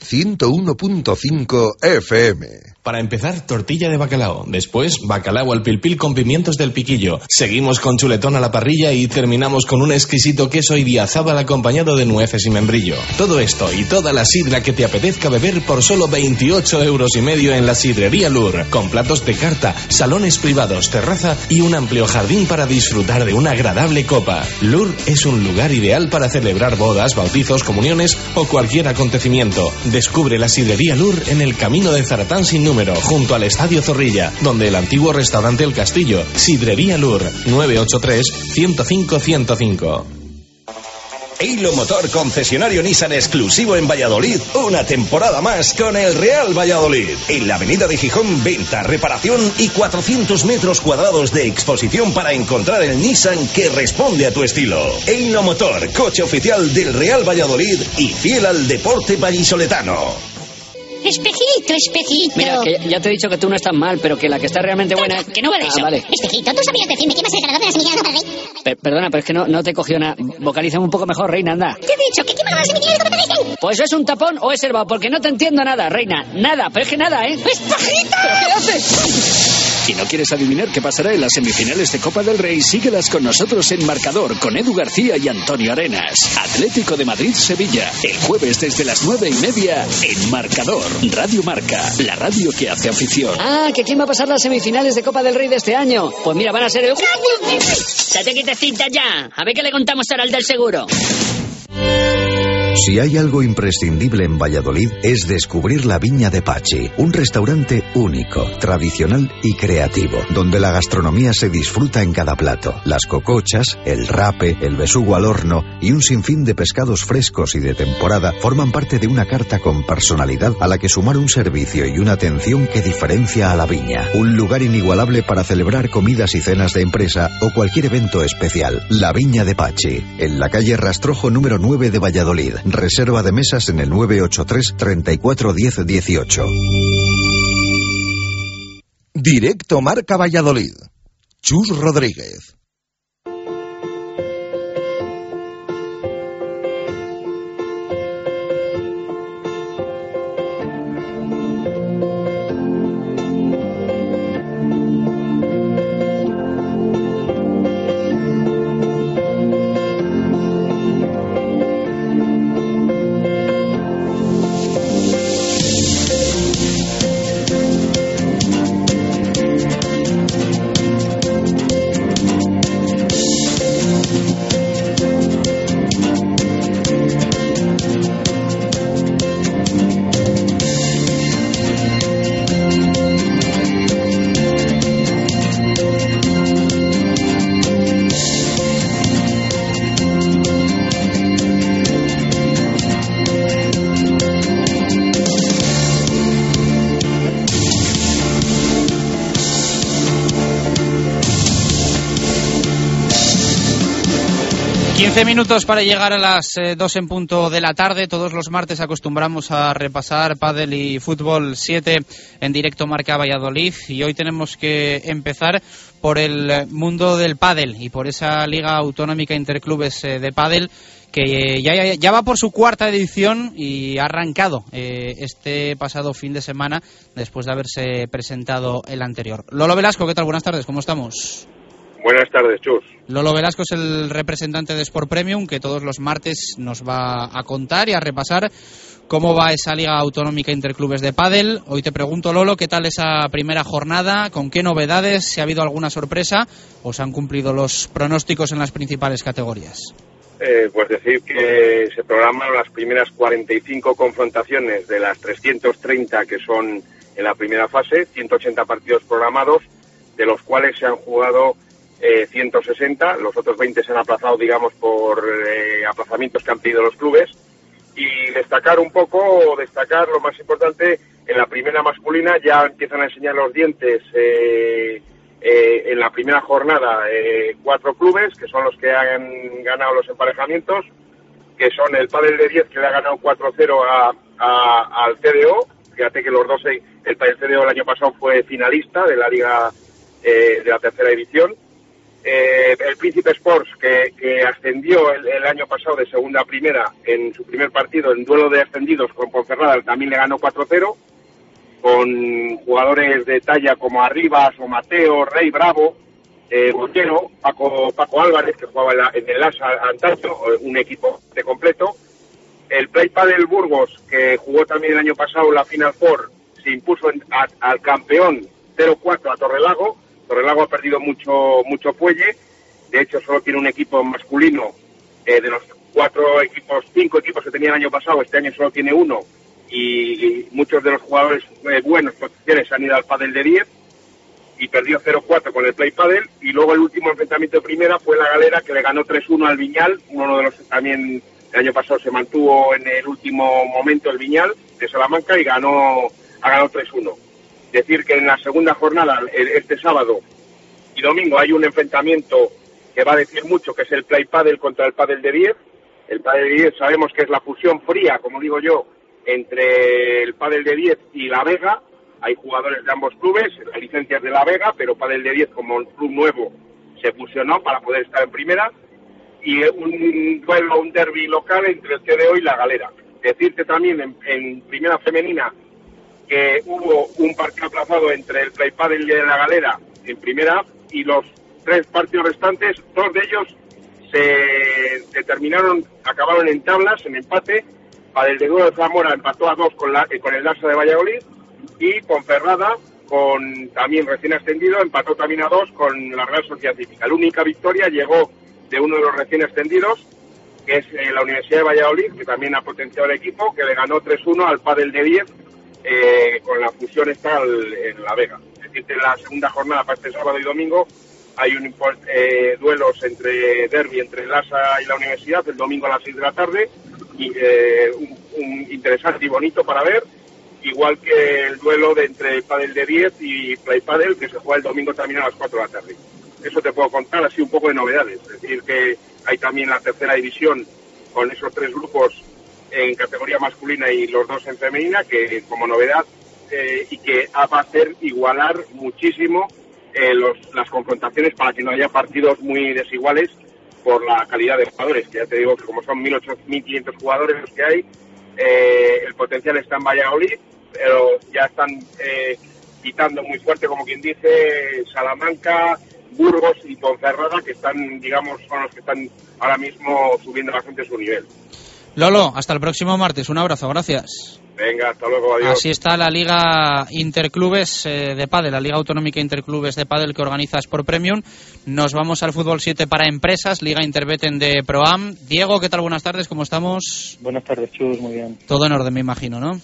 101.5 FM. Para empezar, tortilla de bacalao. Después, bacalao al pilpil con pimientos del piquillo. Seguimos con chuletón a la parrilla y terminamos con un exquisito queso idiazábal acompañado de nueces y membrillo. Todo esto y toda la sidra que te apetezca beber por solo 28,5 euros en la Sidrería Lur. Con platos de carta, salones privados, terraza y un amplio jardín para disfrutar de una agradable copa. Lur es un lugar ideal para celebrar bodas, bautizos, comuniones o cualquier acontecimiento. Descubre la Sidrería Lur en el camino de Zaratán sin número, junto al Estadio Zorrilla, donde el antiguo restaurante El Castillo. Sidrería Lur, 983-105-105. Eilo Motor, concesionario Nissan exclusivo en Valladolid, una temporada más con el Real Valladolid. En la avenida de Gijón, venta, reparación y 400 metros cuadrados de exposición para encontrar el Nissan que responde a tu estilo. Eilo Motor, coche oficial del Real Valladolid y fiel al deporte vallisoletano. Espejito, espejito. Mira, que ya te he dicho que tú no estás mal, pero que la que está realmente buena es... Que no vale eso. Vale. Espejito, ¿tú sabías decirme quién va a ser el ganador de la semifinal de Copa del Rey? Perdona, pero es que no te he cogido nada. Vocaliza un poco mejor, reina, anda. ¿Qué he dicho? ¿Que quién va a ganar la semifinal de Copa del Rey? Pues es un tapón o es herbao, porque no te entiendo nada, reina. Nada, pero es que nada, ¿eh? ¡Espejito! ¿Pero qué haces? Si no quieres adivinar qué pasará en las semifinales de Copa del Rey, síguelas con nosotros en Marcador, con Edu García y Antonio Arenas. Atlético de Madrid-Sevilla, el jueves desde las 9:30 en Marcador. Radio Marca, la radio que hace afición. Ah, ¿que quién va a pasar las semifinales de Copa del Rey de este año? Pues mira, van a ser... ¡Date quietecita ya! A ver qué le contamos ahora al del seguro. Si hay algo imprescindible en Valladolid es descubrir la Viña de Pachi, un restaurante único, tradicional y creativo, donde la gastronomía se disfruta en cada plato. Las cocochas, el rape, el besugo al horno y un sinfín de pescados frescos y de temporada forman parte de una carta con personalidad a la que sumar un servicio y una atención que diferencia a la Viña. Un lugar inigualable para celebrar comidas y cenas de empresa o cualquier evento especial. La Viña de Pachi, en la calle Rastrojo número 9 de Valladolid. Reserva de mesas en el 983 34 10 18. Directo Marca Valladolid. Chus Rodríguez. 15 minutos para llegar a las 2 en punto de la tarde. Todos los martes acostumbramos a repasar pádel y fútbol 7 en directo Marca Valladolid, y hoy tenemos que empezar por el mundo del pádel y por esa Liga Autonómica Interclubes de pádel que ya va por su cuarta edición y ha arrancado este pasado fin de semana después de haberse presentado el anterior. Lolo Velasco, ¿qué tal? Buenas tardes, ¿cómo estamos? Buenas tardes, Chus. Lolo Velasco es el representante de Sport Premium que todos los martes nos va a contar y a repasar cómo va esa Liga Autonómica Interclubes de pádel. Hoy te pregunto, Lolo, ¿qué tal esa primera jornada? ¿Con qué novedades? ¿Si ha habido alguna sorpresa o se han cumplido los pronósticos en las principales categorías? Pues decir que se programaron las primeras 45 confrontaciones de las 330 que son en la primera fase, 180 partidos programados, de los cuales se han jugado 160, los otros 20 se han aplazado, digamos, por aplazamientos que han pedido los clubes. Y destacar lo más importante, en la primera masculina ya empiezan a enseñar los dientes en la primera jornada 4 clubes, que son los que han ganado los emparejamientos, que son el Pádel de 10, que le ha ganado 4-0 al CDO. Fíjate que los dos, el CDO el año pasado fue finalista de la Liga de la tercera división. El Príncipe Sports, que ascendió el año pasado de segunda a primera en su primer partido en duelo de ascendidos con Ponferrada, también le ganó 4-0, con jugadores de talla como Arribas o Mateo, Rey Bravo, Botero, Paco Álvarez, que jugaba en el ASA antaño, un equipo de completo. El Play Padel Burgos, que jugó también el año pasado la Final Four, se impuso al campeón 0-4 a Torrelago. Torrelago ha perdido mucho fuelle, de hecho solo tiene un equipo masculino, de los 5 equipos que tenía el año pasado, este año solo tiene uno, y muchos de los jugadores buenos potenciales han ido al pádel de 10 y perdió 0-4 con el Play Padel. Y luego el último enfrentamiento de primera fue la Galera, que le ganó 3-1 al Viñal, uno de los que también el año pasado se mantuvo en el último momento, el Viñal de Salamanca, y ha ganado 3-1. Decir que en la segunda jornada, este sábado y domingo, hay un enfrentamiento que va a decir mucho, que es el Play Padel contra el Padel de 10. El Padel de 10 sabemos que es la fusión fría, como digo yo, entre el Padel de 10 y La Vega. Hay jugadores de ambos clubes, las licencias de La Vega, pero Padel de 10, como un club nuevo, se fusionó para poder estar en primera. Y un duelo, un derbi local entre el CDO y la Galera. Decirte también en primera femenina que hubo un partido aplazado entre el Play Padel y la Galera en primera, y los 3 partidos restantes, 2 de ellos acabaron en tablas, en empate. Padel de Duero de Zamora empató a 2 con el Lasa de Valladolid, y Ponferrada, también recién ascendido, empató también a 2 con la Real Sociedad Cívica. La única victoria llegó de uno de los recién ascendidos, que es la Universidad de Valladolid, que también ha potenciado el equipo, que le ganó 3-1 al Padel de 10, con la fusión está en La Vega. Es decir, en la segunda jornada para este sábado y domingo hay duelos derbi entre el ASA y la Universidad, el domingo a las 6 de la tarde, y un interesante y bonito para ver, igual que el duelo entre Padel de 10 y Play Padel, que se juega el domingo también a las 4 de la tarde. Eso te puedo contar así un poco de novedades. Es decir, que hay también la tercera división con esos 3 grupos en categoría masculina y los 2 en femenina, que como novedad, y que va a hacer igualar muchísimo las confrontaciones para que no haya partidos muy desiguales por la calidad de jugadores, que ya te digo que como son 1.500 jugadores los que hay, el potencial está en Valladolid, pero ya están quitando muy fuerte, como quien dice, Salamanca, Burgos y Ponferrada, que están, digamos, son los que están ahora mismo subiendo bastante su nivel. Lolo, hasta el próximo martes. Un abrazo, gracias. Venga, hasta luego, adiós. Así está la Liga Interclubes de pádel, la Liga Autonómica Interclubes de pádel que organiza Sport Premium. Nos vamos al fútbol 7 para empresas, Liga Interbeten de Proam. Diego, ¿qué tal? Buenas tardes, ¿cómo estamos? Buenas tardes, Chus, muy bien. Todo en orden, me imagino, ¿no?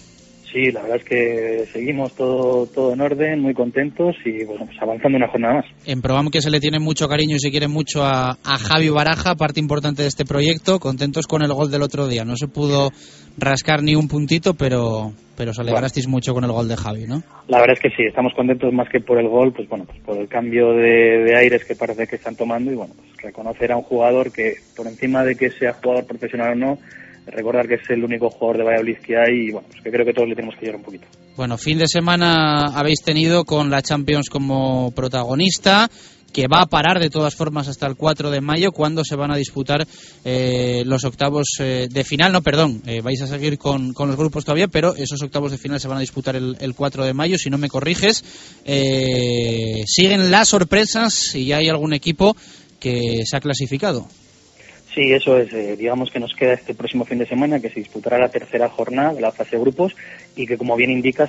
Sí, la verdad es que seguimos todo en orden, muy contentos y bueno, pues avanzando una jornada más. En Proam, que se le tiene mucho cariño y se quiere mucho a Javi Baraja, parte importante de este proyecto, contentos con el gol del otro día. No se pudo rascar ni un puntito, pero os alegrasteis mucho con el gol de Javi, ¿no? La verdad es que sí, estamos contentos más que por el gol, pues bueno, pues por el cambio de aires que parece que están tomando y bueno, pues reconocer a un jugador que por encima de que sea jugador profesional o no, recordar que es el único jugador de Valladolid que hay y bueno, pues que creo que todos le tenemos que llorar un poquito. Bueno, fin de semana habéis tenido con la Champions como protagonista, que va a parar de todas formas hasta el 4 de mayo, cuando se van a disputar los octavos de final. No, perdón, vais a seguir con los grupos todavía, pero esos octavos de final se van a disputar el 4 de mayo, si no me corriges. Siguen las sorpresas y ya hay algún equipo que se ha clasificado. Sí, eso es. Digamos que nos queda este próximo fin de semana, que se disputará la tercera jornada de la fase de grupos y que, como bien indica,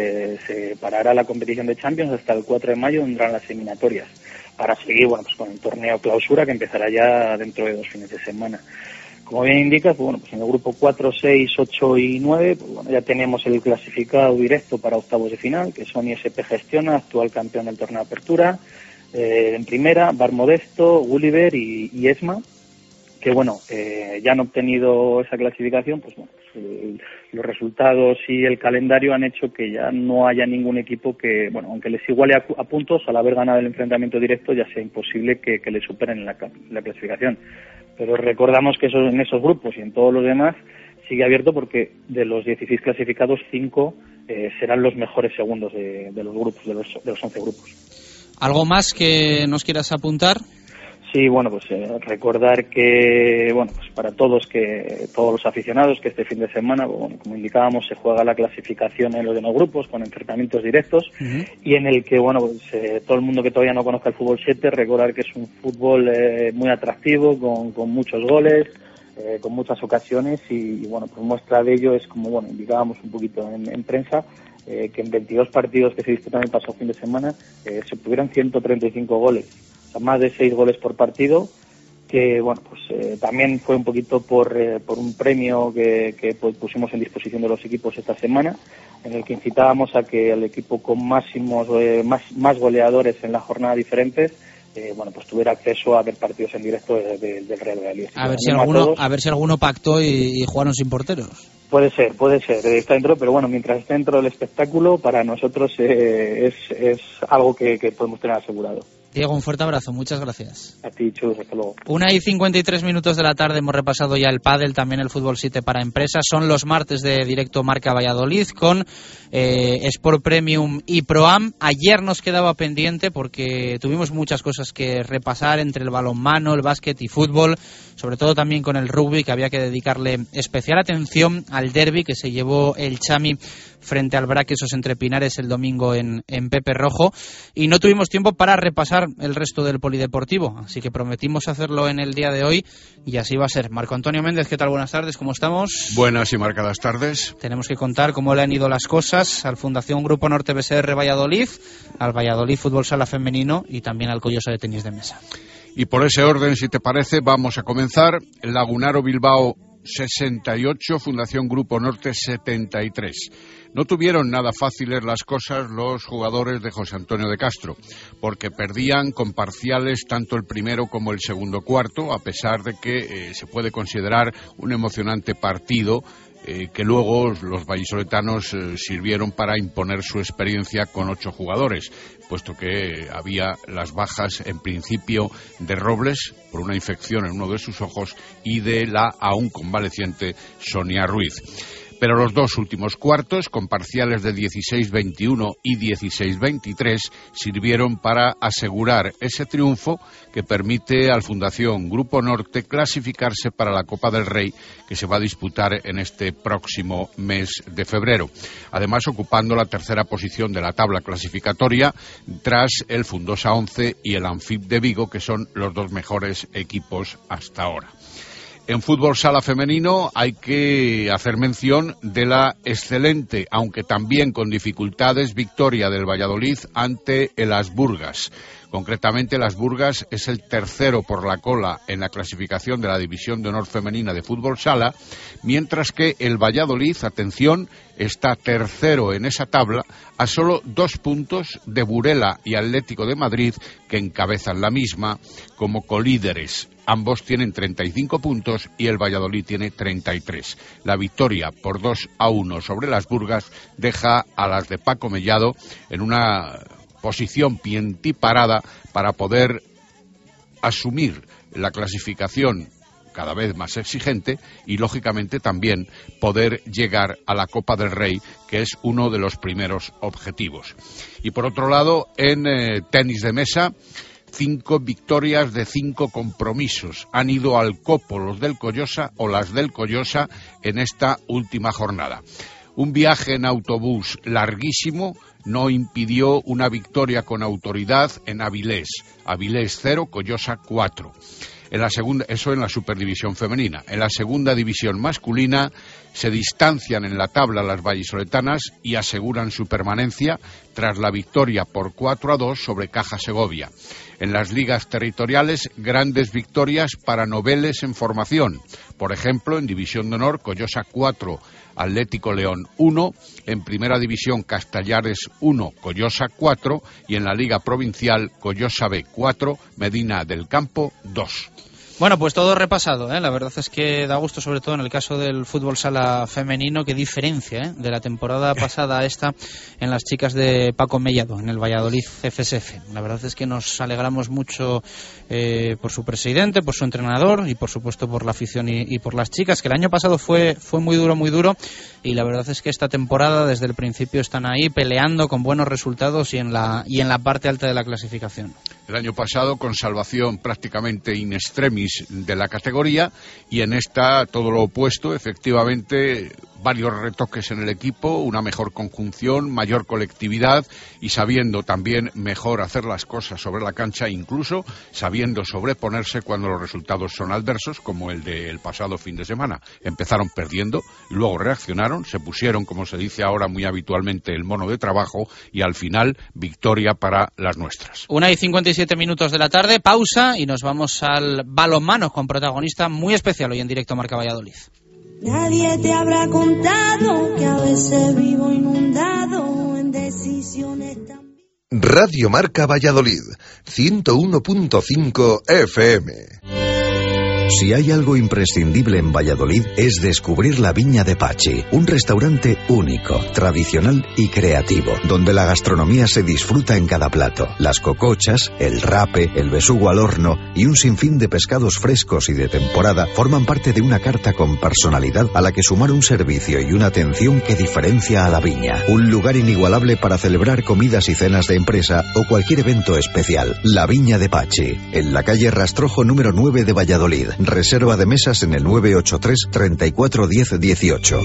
se parará la competición de Champions hasta el 4 de mayo, donde vendrán las eliminatorias, para seguir bueno, pues con el torneo clausura, que empezará ya dentro de 2 fines de semana. Como bien indica, pues bueno, pues en el grupo 4, 6, 8 y 9, pues bueno, ya tenemos el clasificado directo para octavos de final, que son ISP Gestiona, actual campeón del torneo de apertura, en primera, Bar Modesto, Gulliver y ESMA, que bueno, ya han obtenido esa clasificación, pues bueno, los resultados y el calendario han hecho que ya no haya ningún equipo que, bueno, aunque les iguale a puntos, al haber ganado el enfrentamiento directo ya sea imposible que le superen en la clasificación. Pero recordamos que en esos grupos y en todos los demás sigue abierto, porque de los 16 clasificados, 5 serán los mejores segundos de los grupos, de los 11 grupos. ¿Algo más que nos quieras apuntar? Sí, bueno, pues recordar que, bueno, pues para todos los aficionados, que este fin de semana, bueno, como indicábamos, se juega la clasificación en los demás grupos con enfrentamientos directos y en el que, bueno, pues todo el mundo que todavía no conozca el fútbol 7, recordar que es un fútbol muy atractivo, con muchos goles, con muchas ocasiones y, bueno, pues muestra de ello es, como, bueno, indicábamos un poquito en prensa, que en 22 partidos que se disputaron el pasado fin de semana se obtuvieron 135 goles. Más de 6 goles por partido, que bueno, pues también fue un poquito por un premio que pues, pusimos en disposición de los equipos esta semana, en el que incitábamos a que el equipo con más goleadores en la jornada diferentes, bueno, pues tuviera acceso a ver partidos en directo del Real Valladolid. A ver si alguno pactó y jugaron sin porteros. Puede ser, está dentro, pero bueno, mientras esté dentro del espectáculo, para nosotros es algo que podemos tener asegurado. Diego, un fuerte abrazo, muchas gracias. A ti, Chus, hasta luego. 1:53 de la tarde, hemos repasado ya el pádel, también el fútbol 7 para empresas. Son los martes de Directo Marca Valladolid con Sport Premium y Proam. Ayer nos quedaba pendiente porque tuvimos muchas cosas que repasar entre el balonmano, el básquet y fútbol, sobre todo también con el rugby, que había que dedicarle especial atención al derbi que se llevó el Chami frente al Braquesos entre Pinares el domingo en Pepe Rojo, y no tuvimos tiempo para repasar el resto del polideportivo, así que prometimos hacerlo en el día de hoy y así va a ser. Marco Antonio Méndez, ¿qué tal? Buenas tardes, ¿cómo estamos? Buenas y marcadas tardes. Tenemos que contar cómo le han ido las cosas al Fundación Grupo Norte BSR Valladolid, al Valladolid Fútbol Sala Femenino y también al Collosa de Tenis de Mesa. Y por ese orden, si te parece, vamos a comenzar. Lagunaro Bilbao 68, Fundación Grupo Norte 73. No tuvieron nada fáciles las cosas los jugadores de José Antonio de Castro, porque perdían con parciales tanto el primero como el segundo cuarto, a pesar de que se puede considerar un emocionante partido que luego los vallisoletanos sirvieron para imponer su experiencia con 8 jugadores, puesto que había las bajas en principio de Robles por una infección en uno de sus ojos y de la aún convaleciente Sonia Ruiz. Pero los dos últimos cuartos, con parciales de 16-21 y 16-23, sirvieron para asegurar ese triunfo que permite al Fundación Grupo Norte clasificarse para la Copa del Rey, que se va a disputar en este próximo mes de febrero. Además, ocupando la tercera posición de la tabla clasificatoria, tras el Fundosa 11 y el Anfib de Vigo, que son los dos mejores equipos hasta ahora. En fútbol sala femenino hay que hacer mención de la excelente, aunque también con dificultades, victoria del Valladolid ante el Asburgas. Concretamente, el Asburgas es el tercero por la cola en la clasificación de la División de Honor Femenina de fútbol sala, mientras que el Valladolid, atención, está tercero en esa tabla a solo 2 puntos de Burela y Atlético de Madrid, que encabezan la misma como colíderes. Ambos tienen 35 puntos y el Valladolid tiene 33. La victoria por 2-1 sobre las Burgas deja a las de Paco Mellado en una posición pientiparada para poder asumir la clasificación cada vez más exigente y, lógicamente, también poder llegar a la Copa del Rey, que es uno de los primeros objetivos. Y, por otro lado, en tenis de mesa, 5 victorias de 5 compromisos. Han ido al copo los del Collosa o las del Collosa en esta última jornada. Un viaje en autobús larguísimo no impidió una victoria con autoridad en Avilés. Avilés 0, Collosa 4. En la segunda, eso en la Superdivisión femenina. En la segunda división masculina se distancian en la tabla las vallisoletanas y aseguran su permanencia tras la victoria por 4-2 sobre Caja Segovia. En las ligas territoriales, grandes victorias para noveles en formación. Por ejemplo, en División de Honor, Collosa 4, Atlético León 1, en Primera División Castellares 1, Collosa 4 y en la Liga Provincial Collosa B 4, Medina del Campo 2. Bueno, pues todo repasado, ¿eh? La verdad es que da gusto, sobre todo en el caso del fútbol sala femenino, qué diferencia de la temporada pasada a esta en las chicas de Paco Mellado, en el Valladolid FSF. La verdad es que nos alegramos mucho por su presidente, por su entrenador y por supuesto por la afición y por las chicas, que el año pasado fue muy duro, y la verdad es que esta temporada desde el principio están ahí peleando con buenos resultados y en la parte alta de la clasificación. El año pasado con salvación prácticamente in extremis de la categoría, y en esta todo lo opuesto, efectivamente varios retoques en el equipo, una mejor conjunción, mayor colectividad y sabiendo también mejor hacer las cosas sobre la cancha, incluso sabiendo sobreponerse cuando los resultados son adversos, como el del pasado fin de semana. Empezaron perdiendo, luego reaccionaron, se pusieron, como se dice ahora muy habitualmente, el mono de trabajo y al final victoria para las nuestras. 1:57 de la tarde, pausa y nos vamos al balonmano con protagonista muy especial hoy en directo Marca Valladolid. Nadie te habrá contado que a veces vivo inundado en decisiones tan... Radio Marca Valladolid, 101.5 FM. Si hay algo imprescindible en Valladolid es descubrir la Viña de Pachi, un restaurante único, tradicional y creativo, donde la gastronomía se disfruta en cada plato. Las cocochas, el rape, el besugo al horno y un sinfín de pescados frescos y de temporada forman parte de una carta con personalidad a la que sumar un servicio y una atención que diferencia a la Viña. Un lugar inigualable para celebrar comidas y cenas de empresa o cualquier evento especial. La Viña de Pachi, en la calle Rastrojo número 9 de Valladolid. Reserva de mesas en el 983 34 10 18.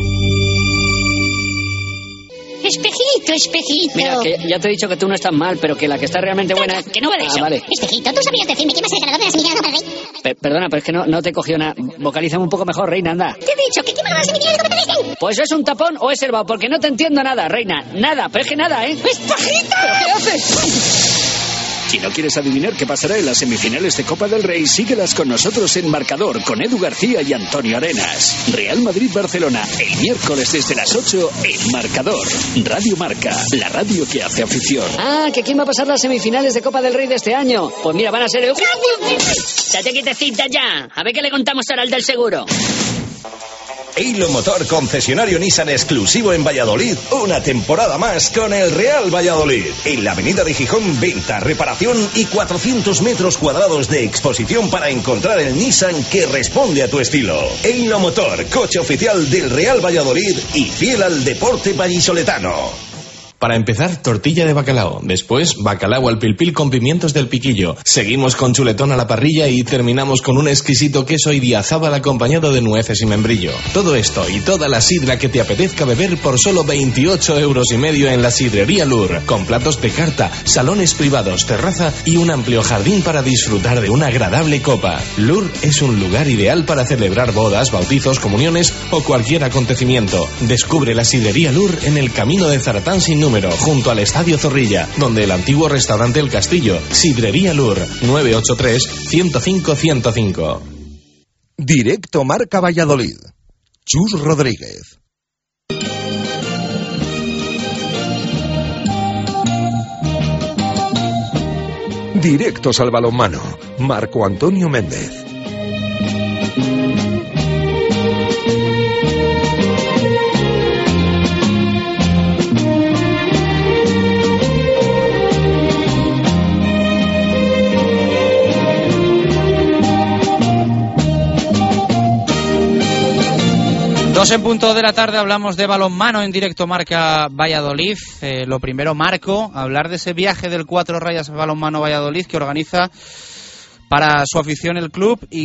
Espejito. Mira, que ya te he dicho que tú no estás mal, pero que la que está realmente buena es... Que no va de eso. Vale. Espejito, ¿tú sabías decirme quién va a ser el ganador de la semifinal de Copa del Rey? Perdona, pero es que no te he cogido nada. Vocalízame un poco mejor, reina, anda. Te he dicho que quién va a ganar la semifinal de Copa del Rey. Pues es un tapón o es herbao, porque no te entiendo nada, reina. Nada, pero es que nada, ¿eh? ¡Espejito! ¿Pero qué haces? Si no quieres adivinar qué pasará en las semifinales de Copa del Rey, síguelas con nosotros en Marcador con Edu García y Antonio Arenas. Real Madrid-Barcelona, el miércoles desde las 8 en Marcador. Radio Marca, la radio que hace afición. Ah, que quién va a pasar las semifinales de Copa del Rey de este año. Pues mira, van a ser... ¡Date quietecita ya! A ver qué le contamos ahora al del seguro. Eilo Motor, concesionario Nissan exclusivo en Valladolid, una temporada más con el Real Valladolid. En la avenida de Gijón, venta, reparación y 400 metros cuadrados de exposición para encontrar el Nissan que responde a tu estilo. Eilo Motor, coche oficial del Real Valladolid y fiel al deporte vallisoletano. Para empezar, tortilla de bacalao. Después, bacalao al pilpil con pimientos del piquillo. Seguimos con chuletón a la parrilla y terminamos con un exquisito queso idiazábal acompañado de nueces y membrillo. Todo esto y toda la sidra que te apetezca beber por solo 28,5 € en la Sidrería Lur. Con platos de carta, salones privados, terraza y un amplio jardín para disfrutar de una agradable copa. Lur es un lugar ideal para celebrar bodas, bautizos, comuniones o cualquier acontecimiento. Descubre la Sidrería Lur en el camino de Zaratán sin número, junto al Estadio Zorrilla, donde el antiguo restaurante El Castillo. Sidrería Lur, 983-105-105. Directo Marca Valladolid. Chus Rodríguez. Directos al balonmano. Marco Antonio Méndez. Dos en punto de la tarde, hablamos de balonmano en Directo Marca Valladolid. Lo primero, Marco, hablar de ese viaje del 4 Rayas Balonmano Valladolid que organiza para su afición el club y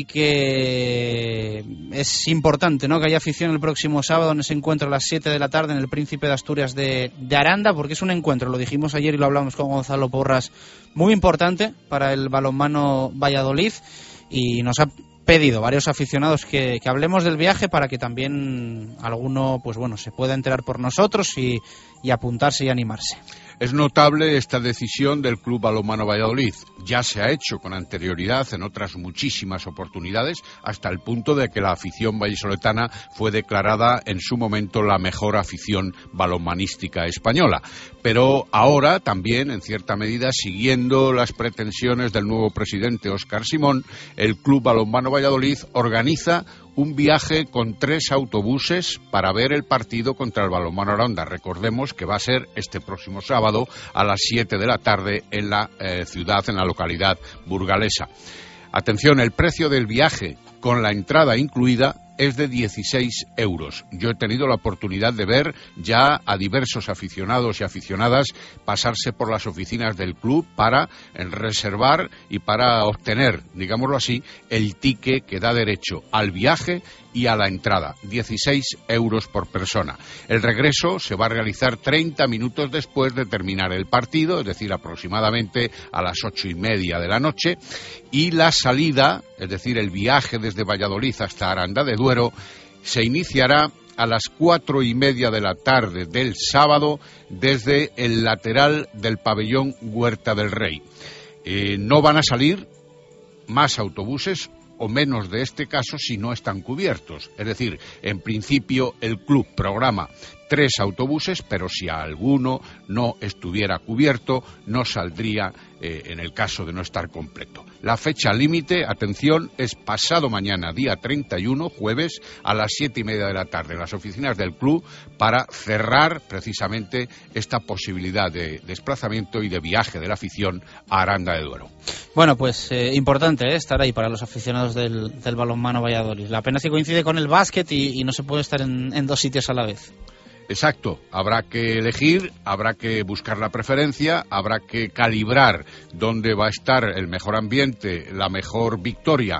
que es importante, ¿no?, que haya afición el próximo sábado en ese encuentro a las 7 de la tarde en el Príncipe de Asturias de Aranda, porque es un encuentro, lo dijimos ayer y lo hablamos con Gonzalo Porras, muy importante para el balonmano Valladolid, y nos ha pedido varios aficionados que hablemos del viaje para que también alguno, pues bueno, se pueda enterar por nosotros y apuntarse y animarse. Es notable esta decisión del Club Balonmano Valladolid. Ya se ha hecho con anterioridad en otras muchísimas oportunidades, hasta el punto de que la afición vallisoletana fue declarada en su momento la mejor afición balonmanística española. Pero ahora también, en cierta medida, siguiendo las pretensiones del nuevo presidente Óscar Simón, el Club Balonmano Valladolid organiza un viaje con 3 autobuses para ver el partido contra el Balonmano Aranda. Recordemos que va a ser este próximo sábado a las 7 de la tarde en la ciudad, en la localidad burgalesa. Atención, el precio del viaje con la entrada incluida es de 16 €. Yo he tenido la oportunidad de ver ya a diversos aficionados y aficionadas pasarse por las oficinas del club para reservar y para obtener, digámoslo así, el ticket que da derecho al viaje y a la entrada, 16 € por persona. El regreso se va a realizar 30 minutos después de terminar el partido, es decir, aproximadamente a las 8:30 de la noche, y la salida, es decir, el viaje desde Valladolid hasta Aranda de Duero, se iniciará a las 4:30 de la tarde del sábado desde el lateral del pabellón Huerta del Rey. No van a salir más autobuses o menos de este caso si no están cubiertos. Es decir, en principio el club programa 3 autobuses, pero si alguno no estuviera cubierto, no saldría en el caso de no estar completo. La fecha límite, atención, es pasado mañana, día 31, jueves, a las 7:30 de la tarde en las oficinas del club para cerrar precisamente esta posibilidad de desplazamiento y de viaje de la afición a Aranda de Duero. Bueno, pues importante estar ahí para los aficionados del balonmano Valladolid. La pena es que coincide con el básquet y no se puede estar en 2 sitios a la vez. Exacto, habrá que elegir, habrá que buscar la preferencia, habrá que calibrar dónde va a estar el mejor ambiente, la mejor victoria,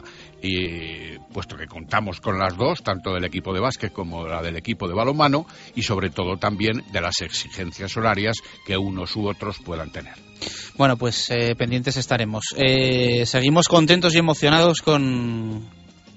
y puesto que contamos con las dos, tanto del equipo de básquet como la del equipo de balonmano, y sobre todo también de las exigencias horarias que unos u otros puedan tener. Bueno, pues pendientes estaremos. Seguimos contentos y emocionados con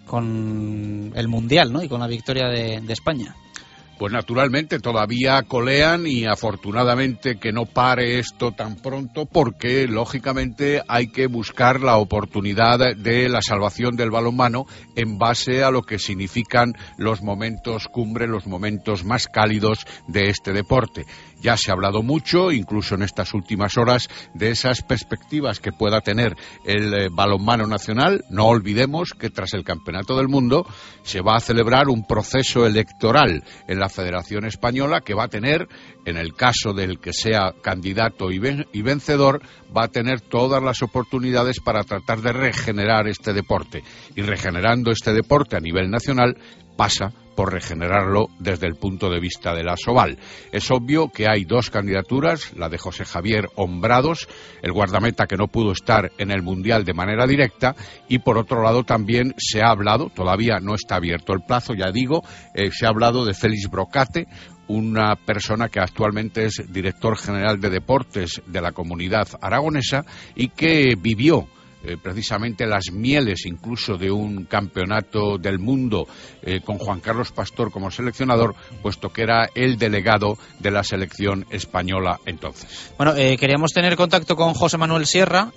el Mundial, ¿no?, y con la victoria de España. Pues naturalmente todavía colean y afortunadamente que no pare esto tan pronto porque lógicamente hay que buscar la oportunidad de la salvación del balonmano en base a lo que significan los momentos cumbre, los momentos más cálidos de este deporte. Ya se ha hablado mucho, incluso en estas últimas horas, de esas perspectivas que pueda tener el balonmano nacional. No olvidemos que tras el Campeonato del Mundo se va a celebrar un proceso electoral en la Federación Española que va a tener, en el caso del que sea candidato y vencedor, va a tener todas las oportunidades para tratar de regenerar este deporte. Y regenerando este deporte a nivel nacional pasa por regenerarlo desde el punto de vista de la Asobal. Es obvio que hay dos candidaturas, la de José Javier Hombrados, el guardameta que no pudo estar en el Mundial de manera directa, y por otro lado también se ha hablado, todavía no está abierto el plazo, ya digo, se ha hablado de Félix Brocate, una persona que actualmente es director general de deportes de la Comunidad Aragonesa y que vivió precisamente las mieles incluso de un campeonato del mundo con Juan Carlos Pastor como seleccionador, puesto que era el delegado de la selección española entonces. Bueno, queríamos tener contacto con José Manuel Sierra,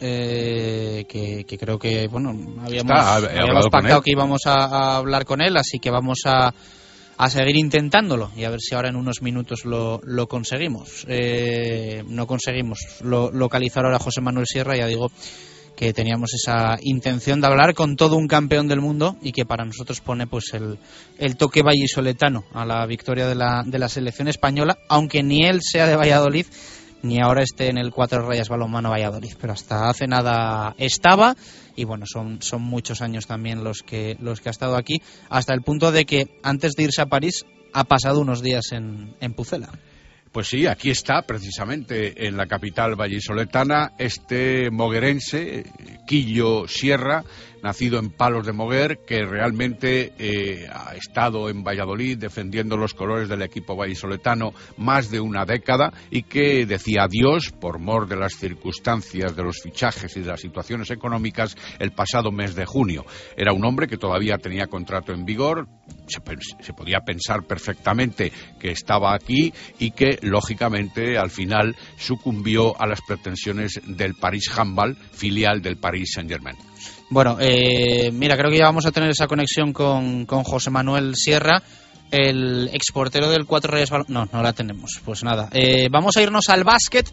que creo que habíamos pactado que íbamos a hablar con él, así que vamos a seguir intentándolo y a ver si ahora en unos minutos lo conseguimos. No conseguimos localizar ahora a José Manuel Sierra, ya digo que teníamos esa intención de hablar con todo un campeón del mundo y que para nosotros pone pues el toque vallisoletano a la victoria de la selección española, aunque ni él sea de Valladolid ni ahora esté en el Cuatro Rayas Balonmano Valladolid, pero hasta hace nada estaba. Y bueno, son muchos años también los que ha estado aquí, hasta el punto de que antes de irse a París ha pasado unos días en Pucela. Pues sí, aquí está, precisamente en la capital vallisoletana, este moguerense, Quillo Sierra, nacido en Palos de Moguer, que realmente ha estado en Valladolid defendiendo los colores del equipo vallisoletano más de una década y que decía adiós por mor de las circunstancias de los fichajes y de las situaciones económicas el pasado mes de junio. Era un hombre que todavía tenía contrato en vigor, se podía pensar perfectamente que estaba aquí y que lógicamente al final sucumbió a las pretensiones del Paris Handball, filial del Paris Saint-Germain. Bueno, mira, creo que ya vamos a tener esa conexión con José Manuel Sierra, el exportero del Cuatro Reyes Balonmano. No la tenemos, pues nada. Vamos a irnos al básquet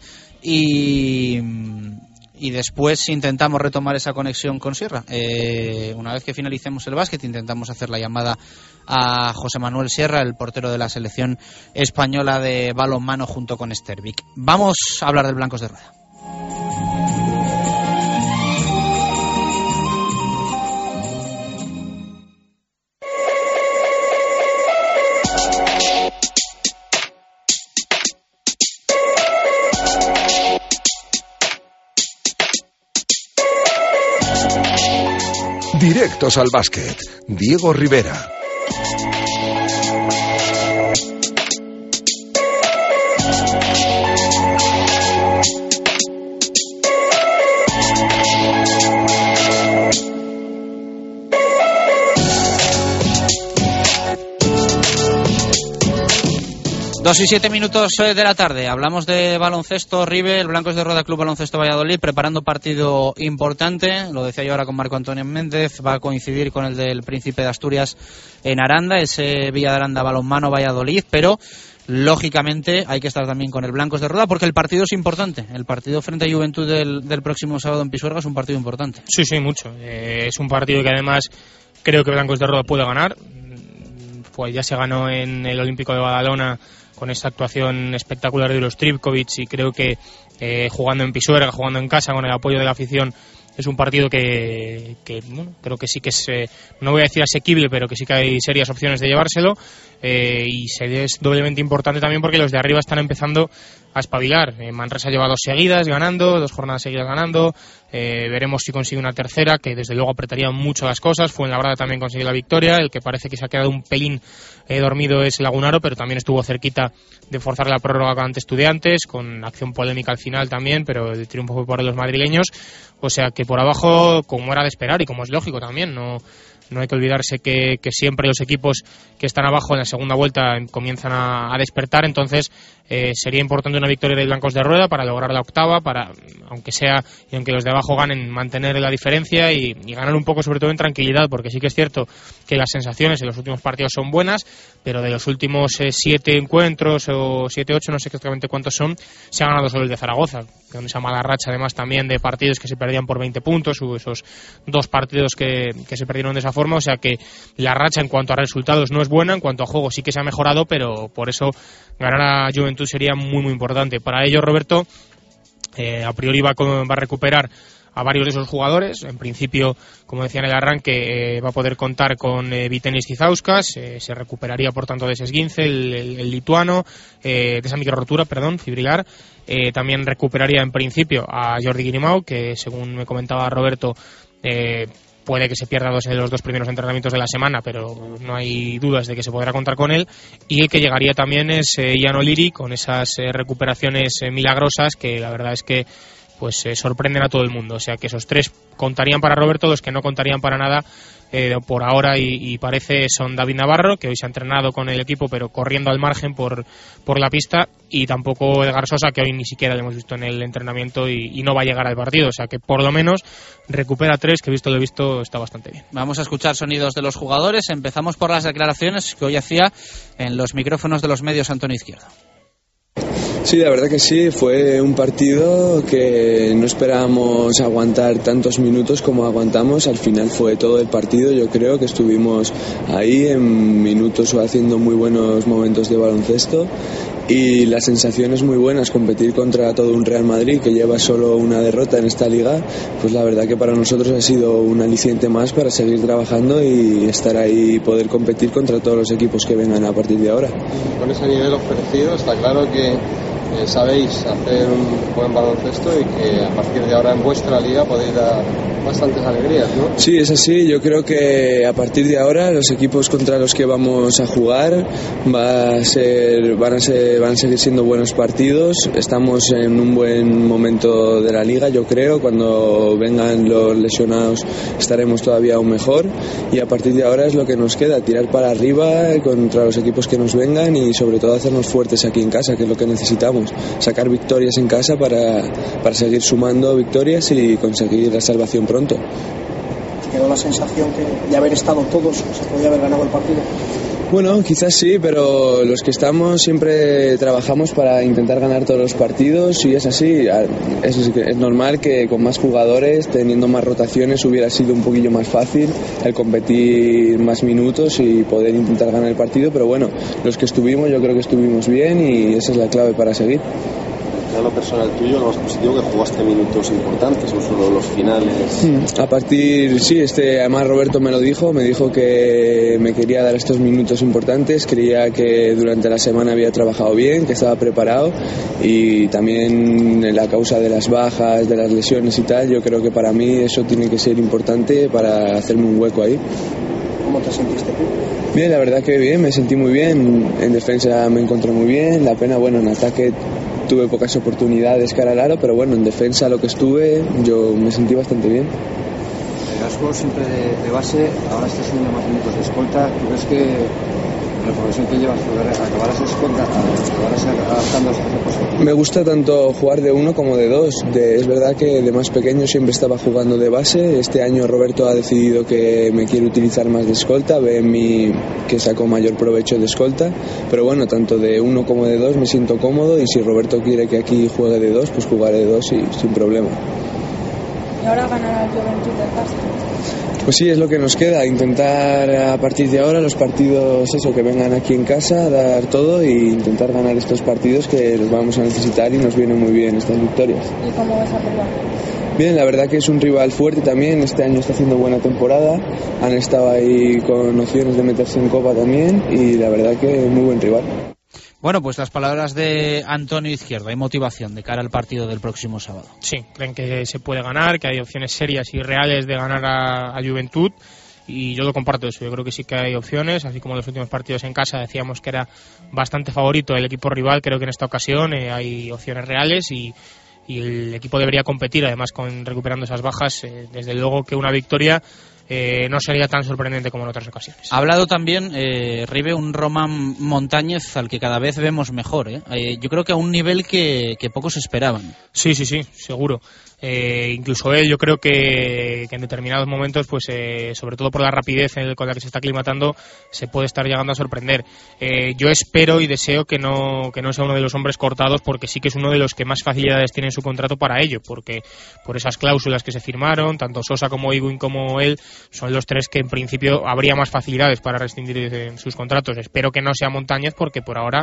y después intentamos retomar esa conexión con Sierra. Una vez que finalicemos el básquet, intentamos hacer la llamada a José Manuel Sierra, el portero de la selección española de balonmano junto con Stervik. Vamos a hablar del Blancos de Rueda. Directos al básquet. Diego Rivera. Dos y 7 minutos de la tarde. Hablamos de baloncesto, Ribe, el Blancos de Rueda Club Baloncesto Valladolid, preparando partido importante. Lo decía yo ahora con Marco Antonio Méndez. Va a coincidir con el del Príncipe de Asturias en Aranda, ese Villa de Aranda Balonmano Valladolid, pero lógicamente hay que estar también con el Blancos de Rueda porque el partido es importante. El partido frente a Juventud del próximo sábado en Pisuerga es un partido importante. Sí, mucho. Es un partido que además creo que Blancos de Rueda puede ganar. Pues ya se ganó en el Olímpico de Badalona con esta actuación espectacular de los Tripkovic, y creo que jugando en Pisuerga, jugando en casa con el apoyo de la afición, es un partido que bueno, creo que sí que es, no voy a decir asequible, pero que sí que hay serias opciones de llevárselo, y es doblemente importante también porque los de arriba están empezando a espabilar. Manresa lleva 2 seguidas ganando, 2 jornadas seguidas ganando, veremos si consigue una tercera, que desde luego apretaría mucho las cosas. Fuenlabrada también consiguió la victoria, el que parece que se ha quedado un pelín dormido es Lagunaro, pero también estuvo cerquita de forzar la prórroga ante Estudiantes, con acción polémica al final también, pero el triunfo fue por los madrileños. O sea que por abajo, como era de esperar y como es lógico también, no hay que olvidarse que siempre los equipos que están abajo en la segunda vuelta comienzan a despertar. Entonces sería importante una victoria de Blancos de Rueda para lograr la octava, para, aunque sea y aunque los de abajo ganen, mantener la diferencia y ganar un poco, sobre todo en tranquilidad, porque sí que es cierto que las sensaciones en los últimos partidos son buenas, pero de los últimos 7 encuentros o 7, 8, no sé exactamente cuántos son, se ha ganado solo el de Zaragoza, con esa mala racha además también de partidos que se perdían por 20 puntos, o esos 2 partidos que se perdieron de esa forma. O sea que la racha en cuanto a resultados no es buena, en cuanto a juego sí que se ha mejorado, pero por eso ganar a Juventud sería muy muy importante. Para ello, Roberto a priori va a recuperar a varios de esos jugadores. En principio, como decía en el arranque, va a poder contar con Vytenis Cizauskas, se recuperaría por tanto de ese esguince, el lituano, de esa microrotura, fibrilar. También recuperaría en principio a Jordi Grimau, que según me comentaba Roberto, puede que se pierda los 2 primeros entrenamientos de la semana, pero no hay dudas de que se podrá contar con él. Y el que llegaría también es Jan O'Leary, con esas recuperaciones milagrosas que la verdad es que pues sorprenden a todo el mundo. O sea que esos 3 contarían para Roberto, los que no contarían para nada por ahora y parece son David Navarro, que hoy se ha entrenado con el equipo pero corriendo al margen por la pista, y tampoco Edgar Sosa, que hoy ni siquiera lo hemos visto en el entrenamiento y no va a llegar al partido. O sea que por lo menos recupera 3, que visto lo visto está bastante bien. Vamos a escuchar sonidos de los jugadores. Empezamos por las declaraciones que hoy hacía en los micrófonos de los medios Antonio Izquierdo. Sí, la verdad que sí, fue un partido que no esperábamos aguantar tantos minutos como aguantamos. Al final fue todo el partido, yo creo que estuvimos ahí en minutos haciendo muy buenos momentos de baloncesto y las sensaciones muy buenas, competir contra todo un Real Madrid que lleva solo una derrota en esta liga, pues la verdad que para nosotros ha sido un aliciente más para seguir trabajando y estar ahí y poder competir contra todos los equipos que vengan a partir de ahora. Con ese nivel ofrecido está claro que sabéis hacer un buen baloncesto y que a partir de ahora en vuestra liga podéis dar bastantes alegrías, ¿no? Sí, es así. Yo creo que a partir de ahora los equipos contra los que vamos a jugar van a seguir siendo buenos partidos. Estamos en un buen momento de la liga, yo creo. Cuando vengan los lesionados estaremos todavía aún mejor y a partir de ahora es lo que nos queda, tirar para arriba contra los equipos que nos vengan y sobre todo hacernos fuertes aquí en casa, que es lo que necesitamos, sacar victorias en casa para seguir sumando victorias y conseguir la salvación pronto. ¿Quedó la sensación que de haber estado todos se podía haber ganado el partido? Bueno, quizás sí, pero los que estamos siempre trabajamos para intentar ganar todos los partidos y es así. Es normal que con más jugadores, teniendo más rotaciones, hubiera sido un poquillo más fácil el competir más minutos y poder intentar ganar el partido, pero bueno, los que estuvimos yo creo que estuvimos bien y esa es la clave para seguir. En lo personal tuyo, lo más positivo que jugaste minutos importantes, no solo los finales. A partir, además Roberto me dijo que me quería dar estos minutos importantes, creía que durante la semana había trabajado bien, que estaba preparado y también la causa de las bajas, de las lesiones y tal, yo creo que para mí eso tiene que ser importante para hacerme un hueco ahí. ¿Cómo te sentiste tú? Bien, la verdad que bien, me sentí muy bien, en defensa me encontré muy bien, la pena, bueno, en ataque tuve pocas oportunidades cara al aro, pero bueno, en defensa lo que estuve, yo me sentí bastante bien. Has jugado siempre de base, ahora estás haciendo más minutos de escolta. ¿Tú crees que la progresión que llevas acabarás escolta, acabarás adaptando a esta posición? Me gusta tanto jugar de 1 como de 2. Es verdad que de más pequeño siempre estaba jugando de base. Este año Roberto ha decidido que me quiere utilizar más de escolta, ve en mí que saco mayor provecho de escolta, pero bueno, tanto de 1 como de 2 me siento cómodo y si Roberto quiere que aquí juegue de 2, pues jugaré de 2 y sin problema. Y ahora ganará el Juventud del Castro. Pues sí, es lo que nos queda, intentar a partir de ahora los partidos que vengan aquí en casa, dar todo e intentar ganar estos partidos que los vamos a necesitar y nos vienen muy bien estas victorias. ¿Y cómo ves a rival? Bien, la verdad que es un rival fuerte también, este año está haciendo buena temporada, han estado ahí con opciones de meterse en Copa también y la verdad que muy buen rival. Bueno, pues las palabras de Antonio Izquierdo, hay motivación de cara al partido del próximo sábado. Sí, creen que se puede ganar, que hay opciones serias y reales de ganar a Juventud y yo lo comparto eso, yo creo que sí que hay opciones, así como en los últimos partidos en casa decíamos que era bastante favorito el equipo rival, creo que en esta ocasión hay opciones reales y el equipo debería competir además con recuperando esas bajas, desde luego que una victoria no sería tan sorprendente como en otras ocasiones. Ha hablado también, Ribe, un Román Montañez al que cada vez vemos mejor, yo creo que a un nivel que pocos esperaban. Sí, seguro. Incluso él, yo creo que en determinados momentos, pues sobre todo por la rapidez con la que se está aclimatando, se puede estar llegando a sorprender. Yo espero y deseo que no sea uno de los hombres cortados, porque sí que es uno de los que más facilidades tiene en su contrato para ello, porque por esas cláusulas que se firmaron, tanto Sosa como Iguin como él, son los tres que en principio habría más facilidades para rescindir sus contratos. Espero que no sea Montañez, porque por ahora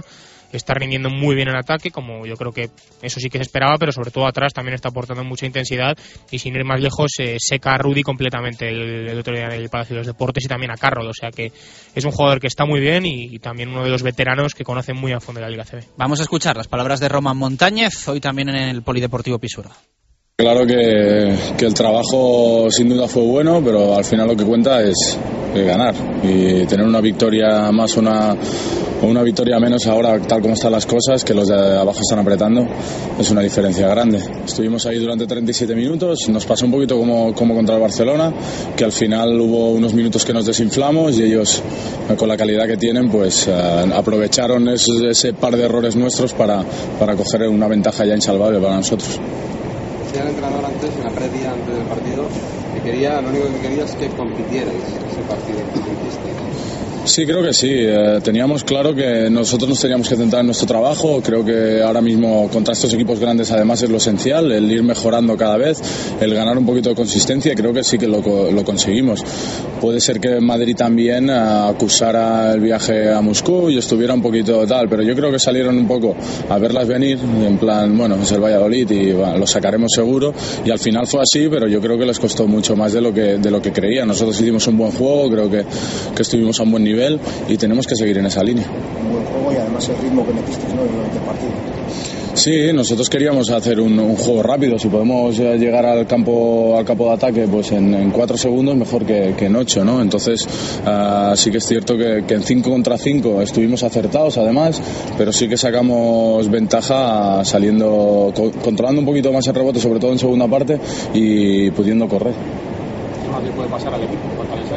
está rindiendo muy bien en ataque, como yo creo que eso sí que se esperaba, pero sobre todo atrás también está aportando mucha intensidad, y sin ir más lejos seca a Rudy completamente el otro día en el Palacio de los Deportes, y también a Carroll, o sea que es un jugador que está muy bien y también uno de los veteranos que conocen muy a fondo la Liga CB. Vamos a escuchar las palabras de Roman Montañez, hoy también en el Polideportivo Pisuerga. Claro que el trabajo sin duda fue bueno, pero al final lo que cuenta es ganar, y tener una victoria más o una victoria menos ahora, tal como están las cosas, que los de abajo están apretando, es una diferencia grande. Estuvimos ahí durante 37 minutos, nos pasó un poquito como contra el Barcelona, que al final hubo unos minutos que nos desinflamos y ellos, con la calidad que tienen, pues aprovecharon ese par de errores nuestros para coger una ventaja ya insalvable para nosotros. Decía el entrenador antes, en la previa antes del partido, que lo único que quería es que compitierais ese partido que hicisteis. Sí, creo que sí. Teníamos claro que nosotros nos teníamos que centrar en nuestro trabajo. Creo que ahora mismo contra estos equipos grandes además es lo esencial, el ir mejorando cada vez, el ganar un poquito de consistencia. Creo que sí que lo conseguimos. Puede ser que Madrid también acusara el viaje a Moscú y estuviera un poquito tal, pero yo creo que salieron un poco a verlas venir, en plan, bueno, es el Valladolid y bueno, lo sacaremos seguro, y al final fue así, pero yo creo que les costó mucho más de lo que creía. Nosotros hicimos un buen juego, creo que estuvimos a un buen nivel y tenemos que seguir en esa línea. Un buen juego y además el ritmo que metisteis, ¿no?, durante el partido. Sí, nosotros queríamos hacer un juego rápido. Si podemos llegar al campo de ataque pues en 4 segundos, mejor que en 8, ¿no? Entonces sí que es cierto que en 5 contra 5 estuvimos acertados además, pero sí que sacamos ventaja saliendo, controlando un poquito más el rebote, sobre todo en segunda parte, y pudiendo correr. ¿Qué puede pasar al equipo?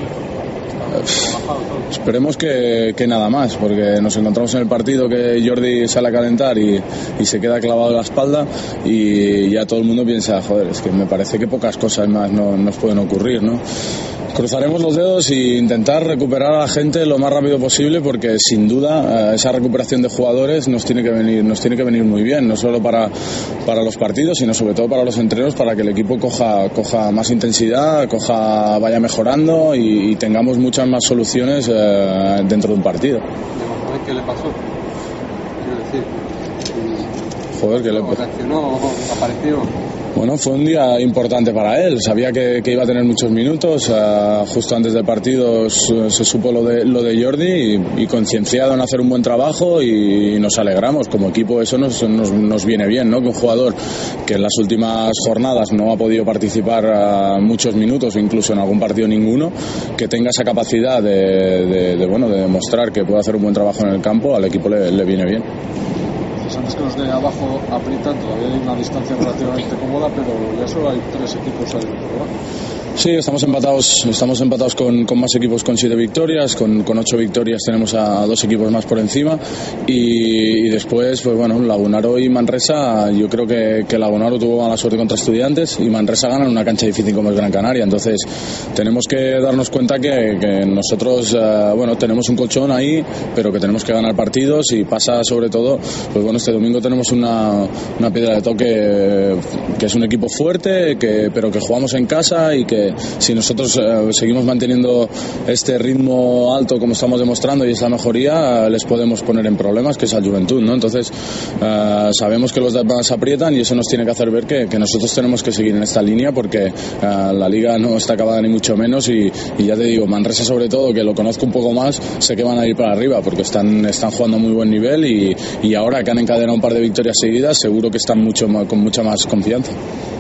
Esperemos que nada más, porque nos encontramos en el partido que Jordi sale a calentar y se queda clavado en la espalda, y ya todo el mundo piensa, joder, es que me parece que pocas cosas más nos pueden ocurrir, ¿no? Cruzaremos los dedos e intentar recuperar a la gente lo más rápido posible, porque sin duda esa recuperación de jugadores nos tiene que venir muy bien, no solo para los partidos, sino sobre todo para los entrenos, para que el equipo coja más intensidad, vaya mejorando y tengamos muchas más soluciones dentro de un partido. ¿Qué le pasó? Joder, ¿qué le pasó? ¿Reaccionó? ¿Apareció? Bueno, fue un día importante para él. Sabía que iba a tener muchos minutos. Justo antes del partido se supo lo de Jordi y concienciado en hacer un buen trabajo, y nos alegramos. Como equipo eso nos viene bien, ¿no? Que un jugador que en las últimas jornadas no ha podido participar muchos minutos, o incluso en algún partido ninguno, que tenga esa capacidad de demostrar que puede hacer un buen trabajo en el campo, al equipo le viene bien. Antes que los de abajo aprietan, todavía hay una distancia relativamente cómoda, pero ya solo hay 3 equipos ahí, ¿verdad? Sí, estamos empatados con más equipos, con 7 victorias, con 8 victorias tenemos a 2 equipos más por encima, y después, pues bueno, Lagunaro y Manresa. Yo creo que Lagunaro tuvo mala suerte contra Estudiantes y Manresa gana en una cancha difícil como es Gran Canaria. Entonces tenemos que darnos cuenta que nosotros, tenemos un colchón ahí, pero que tenemos que ganar partidos, y pasa sobre todo, pues bueno, este domingo tenemos una piedra de toque, que es un equipo fuerte, pero que jugamos en casa, y que si nosotros seguimos manteniendo este ritmo alto como estamos demostrando y esta mejoría, les podemos poner en problemas, que es al Juventud, ¿no? Entonces sabemos que los demás aprietan, y eso nos tiene que hacer ver que nosotros tenemos que seguir en esta línea, porque la liga no está acabada ni mucho menos, y ya te digo, Manresa sobre todo, que lo conozco un poco más, sé que van a ir para arriba porque están jugando a muy buen nivel, y ahora que han encadenado un par de victorias seguidas, seguro que están con mucha más confianza.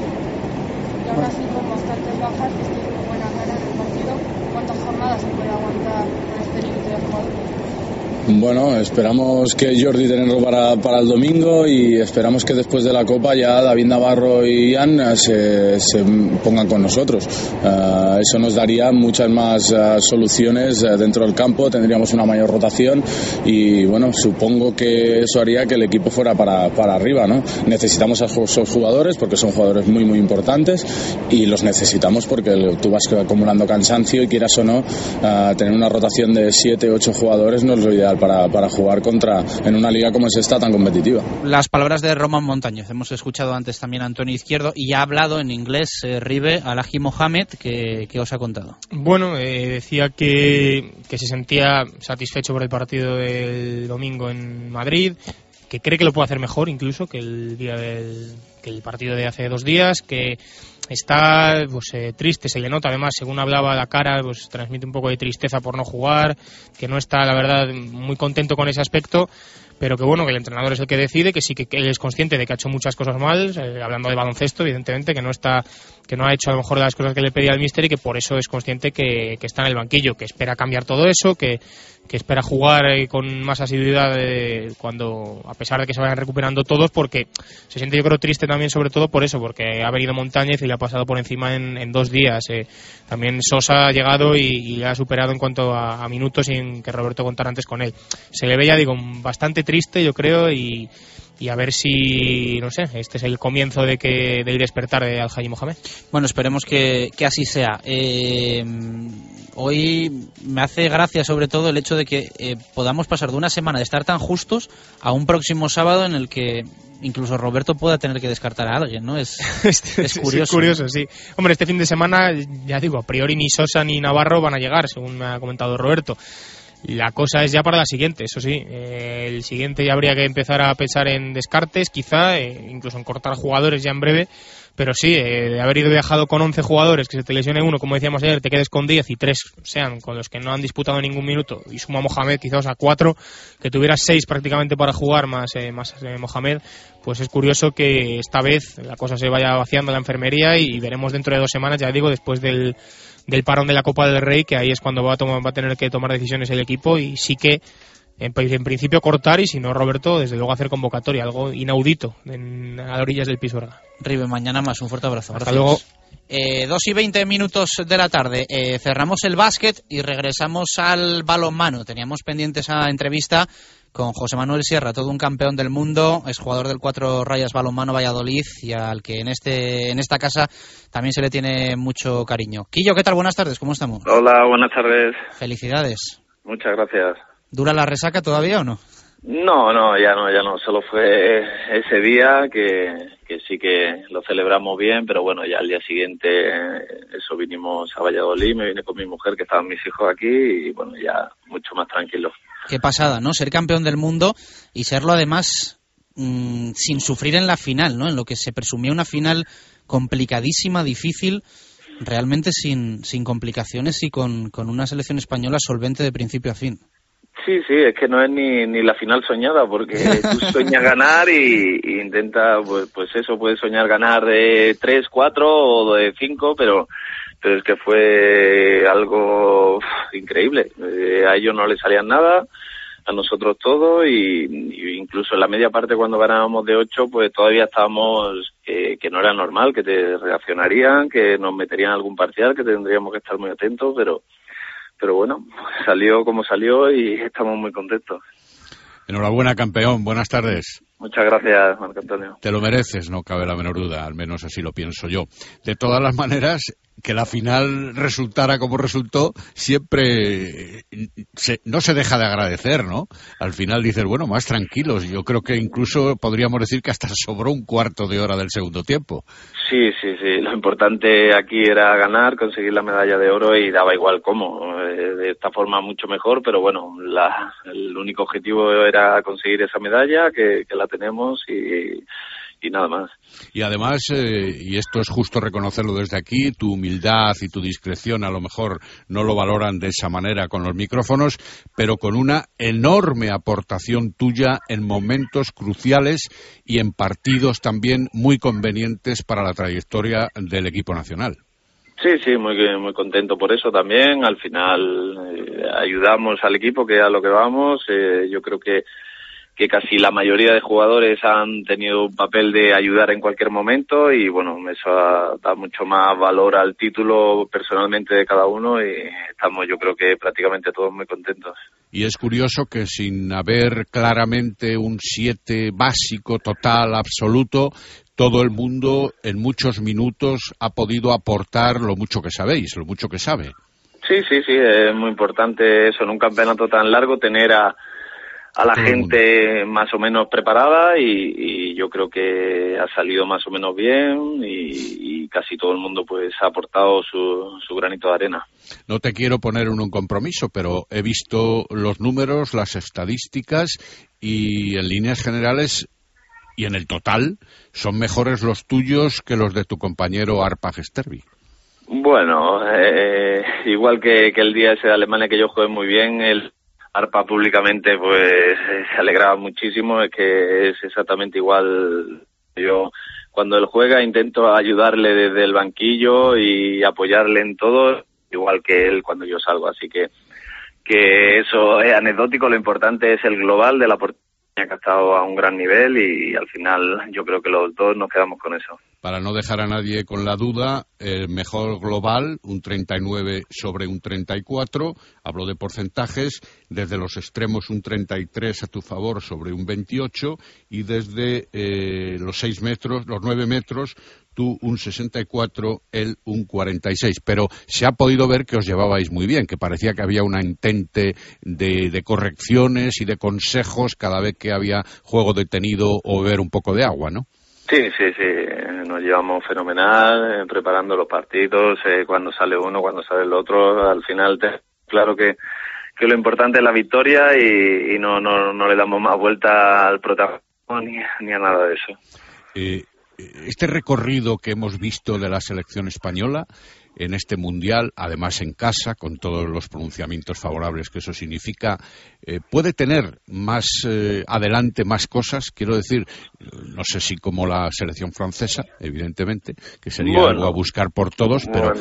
Y ahora sí, con bastantes bajas, estoy con buena gana en el partido. ¿Cuántas jornadas se puede aguantar con este límite de jugadores? Bueno, esperamos que Jordi tenerlo para el domingo, y esperamos que después de la Copa ya David Navarro y Ian se pongan con nosotros. Eso nos daría muchas más soluciones dentro del campo, tendríamos una mayor rotación, y bueno, supongo que eso haría que el equipo fuera para arriba, ¿no? Necesitamos a esos jugadores porque son jugadores muy muy importantes, y los necesitamos porque tú vas acumulando cansancio, y quieras o no, tener una rotación de 7-8 jugadores no es lo ideal para jugar en una liga como es esta tan competitiva. Las palabras de Roman Montañez. Hemos escuchado antes también a Antonio Izquierdo y ya ha hablado en inglés Ribe Alhaji Mohamed, que os ha contado. Bueno, decía que se sentía satisfecho por el partido del domingo en Madrid, que cree que lo puede hacer mejor incluso que el partido de hace 2 días, que está triste, se le nota además, según hablaba la cara, pues transmite un poco de tristeza por no jugar, que no está la verdad muy contento con ese aspecto, pero que bueno, que el entrenador es el que decide, que sí que él es consciente de que ha hecho muchas cosas mal, hablando de baloncesto, evidentemente, que no ha hecho a lo mejor las cosas que le pedía el míster y que por eso es consciente que está en el banquillo, que espera cambiar todo eso, que espera jugar con más asiduidad cuando, a pesar de que se vayan recuperando todos, porque se siente, yo creo, triste también, sobre todo por eso, porque ha venido Montañez y le ha pasado por encima en 2 días. También Sosa ha llegado y le ha superado en cuanto a minutos, sin que Roberto contara antes con él. Se le ve, ya digo, bastante triste, yo creo, y a ver si, no sé, este es el comienzo del despertar de Alhaji Mohamed. Bueno, esperemos que así sea. Hoy me hace gracia sobre todo el hecho de que podamos pasar de una semana de estar tan justos a un próximo sábado en el que incluso Roberto pueda tener que descartar a alguien, ¿no? Es curioso. Es curioso, sí. Hombre, este fin de semana, ya digo, a priori ni Sosa ni Navarro van a llegar, según me ha comentado Roberto. La cosa es ya para la siguiente, eso sí. El siguiente ya habría que empezar a pensar en descartes, quizá, incluso en cortar jugadores ya en breve. Pero sí, de haber ido viajado con 11 jugadores, que se te lesione uno, como decíamos ayer, te quedes con 10 y 3 sean con los que no han disputado ningún minuto, y suma Mohamed quizás a 4, que tuvieras 6 prácticamente para jugar más Mohamed, pues es curioso que esta vez la cosa se vaya vaciando en la enfermería y veremos dentro de 2 semanas, ya digo, después del parón de la Copa del Rey, que ahí es cuando va a tener que tomar decisiones el equipo, y sí que en principio cortar, y si no, Roberto, desde luego hacer convocatoria, algo inaudito a orillas del Pisuerga. Ribe, mañana más, un fuerte abrazo. Hasta luego. 2:20 de la tarde, cerramos el básquet y regresamos al balonmano. Teníamos pendiente esa entrevista con José Manuel Sierra, todo un campeón del mundo, es jugador del 4 Rayas Balonmano Valladolid y al que en esta casa también se le tiene mucho cariño. Quillo, ¿qué tal? Buenas tardes, ¿cómo estamos? Hola, buenas tardes. Felicidades. Muchas gracias. ¿Dura la resaca todavía o no? No, ya no. Solo fue ese día que sí que lo celebramos bien, pero bueno, ya al día siguiente eso vinimos a Valladolid, me vine con mi mujer, que estaban mis hijos aquí, y bueno, ya mucho más tranquilo. Qué pasada, ¿no? Ser campeón del mundo y serlo además sin sufrir en la final, ¿no? En lo que se presumía una final complicadísima, difícil, realmente sin complicaciones y con una selección española solvente de principio a fin. Sí, es que no es ni la final soñada, porque tú sueñas ganar y intenta, pues eso, puedes soñar ganar de 3, 4 o de 5, pero es que fue algo increíble. A ellos no les salía nada, a nosotros todo, y incluso en la media parte, cuando ganábamos de 8, pues todavía estábamos que no era normal, que te reaccionarían, que nos meterían algún parcial, que tendríamos que estar muy atentos, pero bueno, salió como salió y estamos muy contentos. Enhorabuena, campeón. Buenas tardes. Muchas gracias, Marco Antonio. Te lo mereces, no cabe la menor duda, al menos así lo pienso yo. De todas las maneras, que la final resultara como resultó, siempre no se deja de agradecer, ¿no? Al final dices, bueno, más tranquilos. Yo creo que incluso podríamos decir que hasta sobró un cuarto de hora del segundo tiempo. Sí. Lo importante aquí era ganar, conseguir la medalla de oro, y daba igual cómo. De esta forma mucho mejor, pero bueno, el único objetivo era conseguir esa medalla, que la tenemos, y nada más. Y además, y esto es justo reconocerlo desde aquí, tu humildad y tu discreción a lo mejor no lo valoran de esa manera con los micrófonos, pero con una enorme aportación tuya en momentos cruciales y en partidos también muy convenientes para la trayectoria del equipo nacional. Sí, muy contento por eso también. Al final ayudamos al equipo, que es a lo que vamos. Yo creo que casi la mayoría de jugadores han tenido un papel de ayudar en cualquier momento, y bueno, eso da mucho más valor al título personalmente de cada uno, y estamos, yo creo que prácticamente todos muy contentos. Y es curioso que sin haber claramente un 7 básico, total, absoluto, todo el mundo en muchos minutos ha podido aportar lo mucho que sabéis, lo mucho que sabe. Sí, es muy importante eso, en un campeonato tan largo, tener a a la gente más o menos preparada y yo creo que ha salido más o menos bien y casi todo el mundo pues ha aportado su granito de arena. No te quiero poner en un compromiso, pero he visto los números, las estadísticas y en líneas generales y en el total son mejores los tuyos que los de tu compañero Arpaj Stervi. Bueno, igual que el día ese de Alemania que yo jugué muy bien, el Arpa públicamente pues se alegraba muchísimo, es que es exactamente igual. Yo cuando él juega intento ayudarle desde el banquillo y apoyarle en todo, igual que él cuando yo salgo, así que eso es anecdótico. Lo importante es el global de la portería, que ha estado a un gran nivel y al final yo creo que los dos nos quedamos con eso. Para no dejar a nadie con la duda, el mejor global, un 39 sobre un 34, hablo de porcentajes, desde los extremos un 33 a tu favor sobre un 28 y desde los 6 metros, los 9 metros, tú un 64, él un 46. Pero se ha podido ver que os llevabais muy bien, que parecía que había una entente de correcciones y de consejos cada vez que había juego detenido o beber un poco de agua, ¿no? Sí, nos llevamos fenomenal, preparando los partidos, cuando sale uno, cuando sale el otro, al final claro que lo importante es la victoria y no le damos más vuelta al protagonismo ni a nada de eso. Este recorrido que hemos visto de la selección española en este Mundial, además en casa, con todos los pronunciamientos favorables que eso significa, ¿puede tener más adelante más cosas? Quiero decir, no sé si como la selección francesa, evidentemente, que sería algo a buscar por todos, pero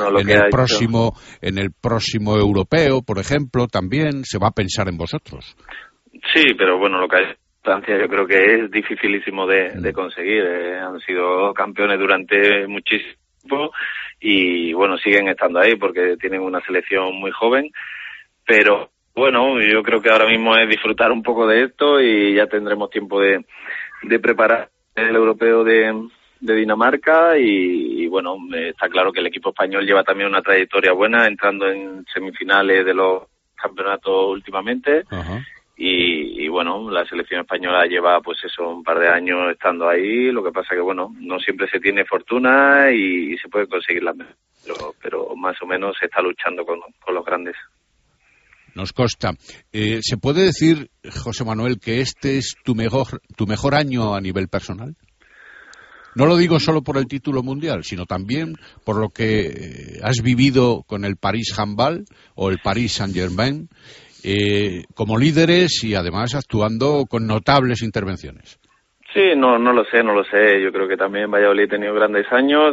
en el próximo europeo, por ejemplo, también se va a pensar en vosotros. Sí, pero bueno, lo que hay Francia yo creo que es dificilísimo de conseguir. Han sido campeones durante muchísimo tiempo y bueno, siguen estando ahí porque tienen una selección muy joven, pero bueno, yo creo que ahora mismo es disfrutar un poco de esto y ya tendremos tiempo de preparar el europeo de Dinamarca y bueno, está claro que el equipo español lleva también una trayectoria buena, entrando en semifinales de los campeonatos últimamente. Ajá. Y bueno, la selección española lleva pues eso un par de años estando ahí, lo que pasa que bueno, no siempre se tiene fortuna y se puede conseguir la mejor, pero más o menos se está luchando con los grandes. Nos consta. ¿Se puede decir, José Manuel, que este es tu mejor año a nivel personal? No lo digo solo por el título mundial, sino también por lo que has vivido con el Paris Handball o el Paris Saint-Germain, como líderes y además actuando con notables intervenciones. Sí, no lo sé. Yo creo que también Valladolid ha tenido grandes años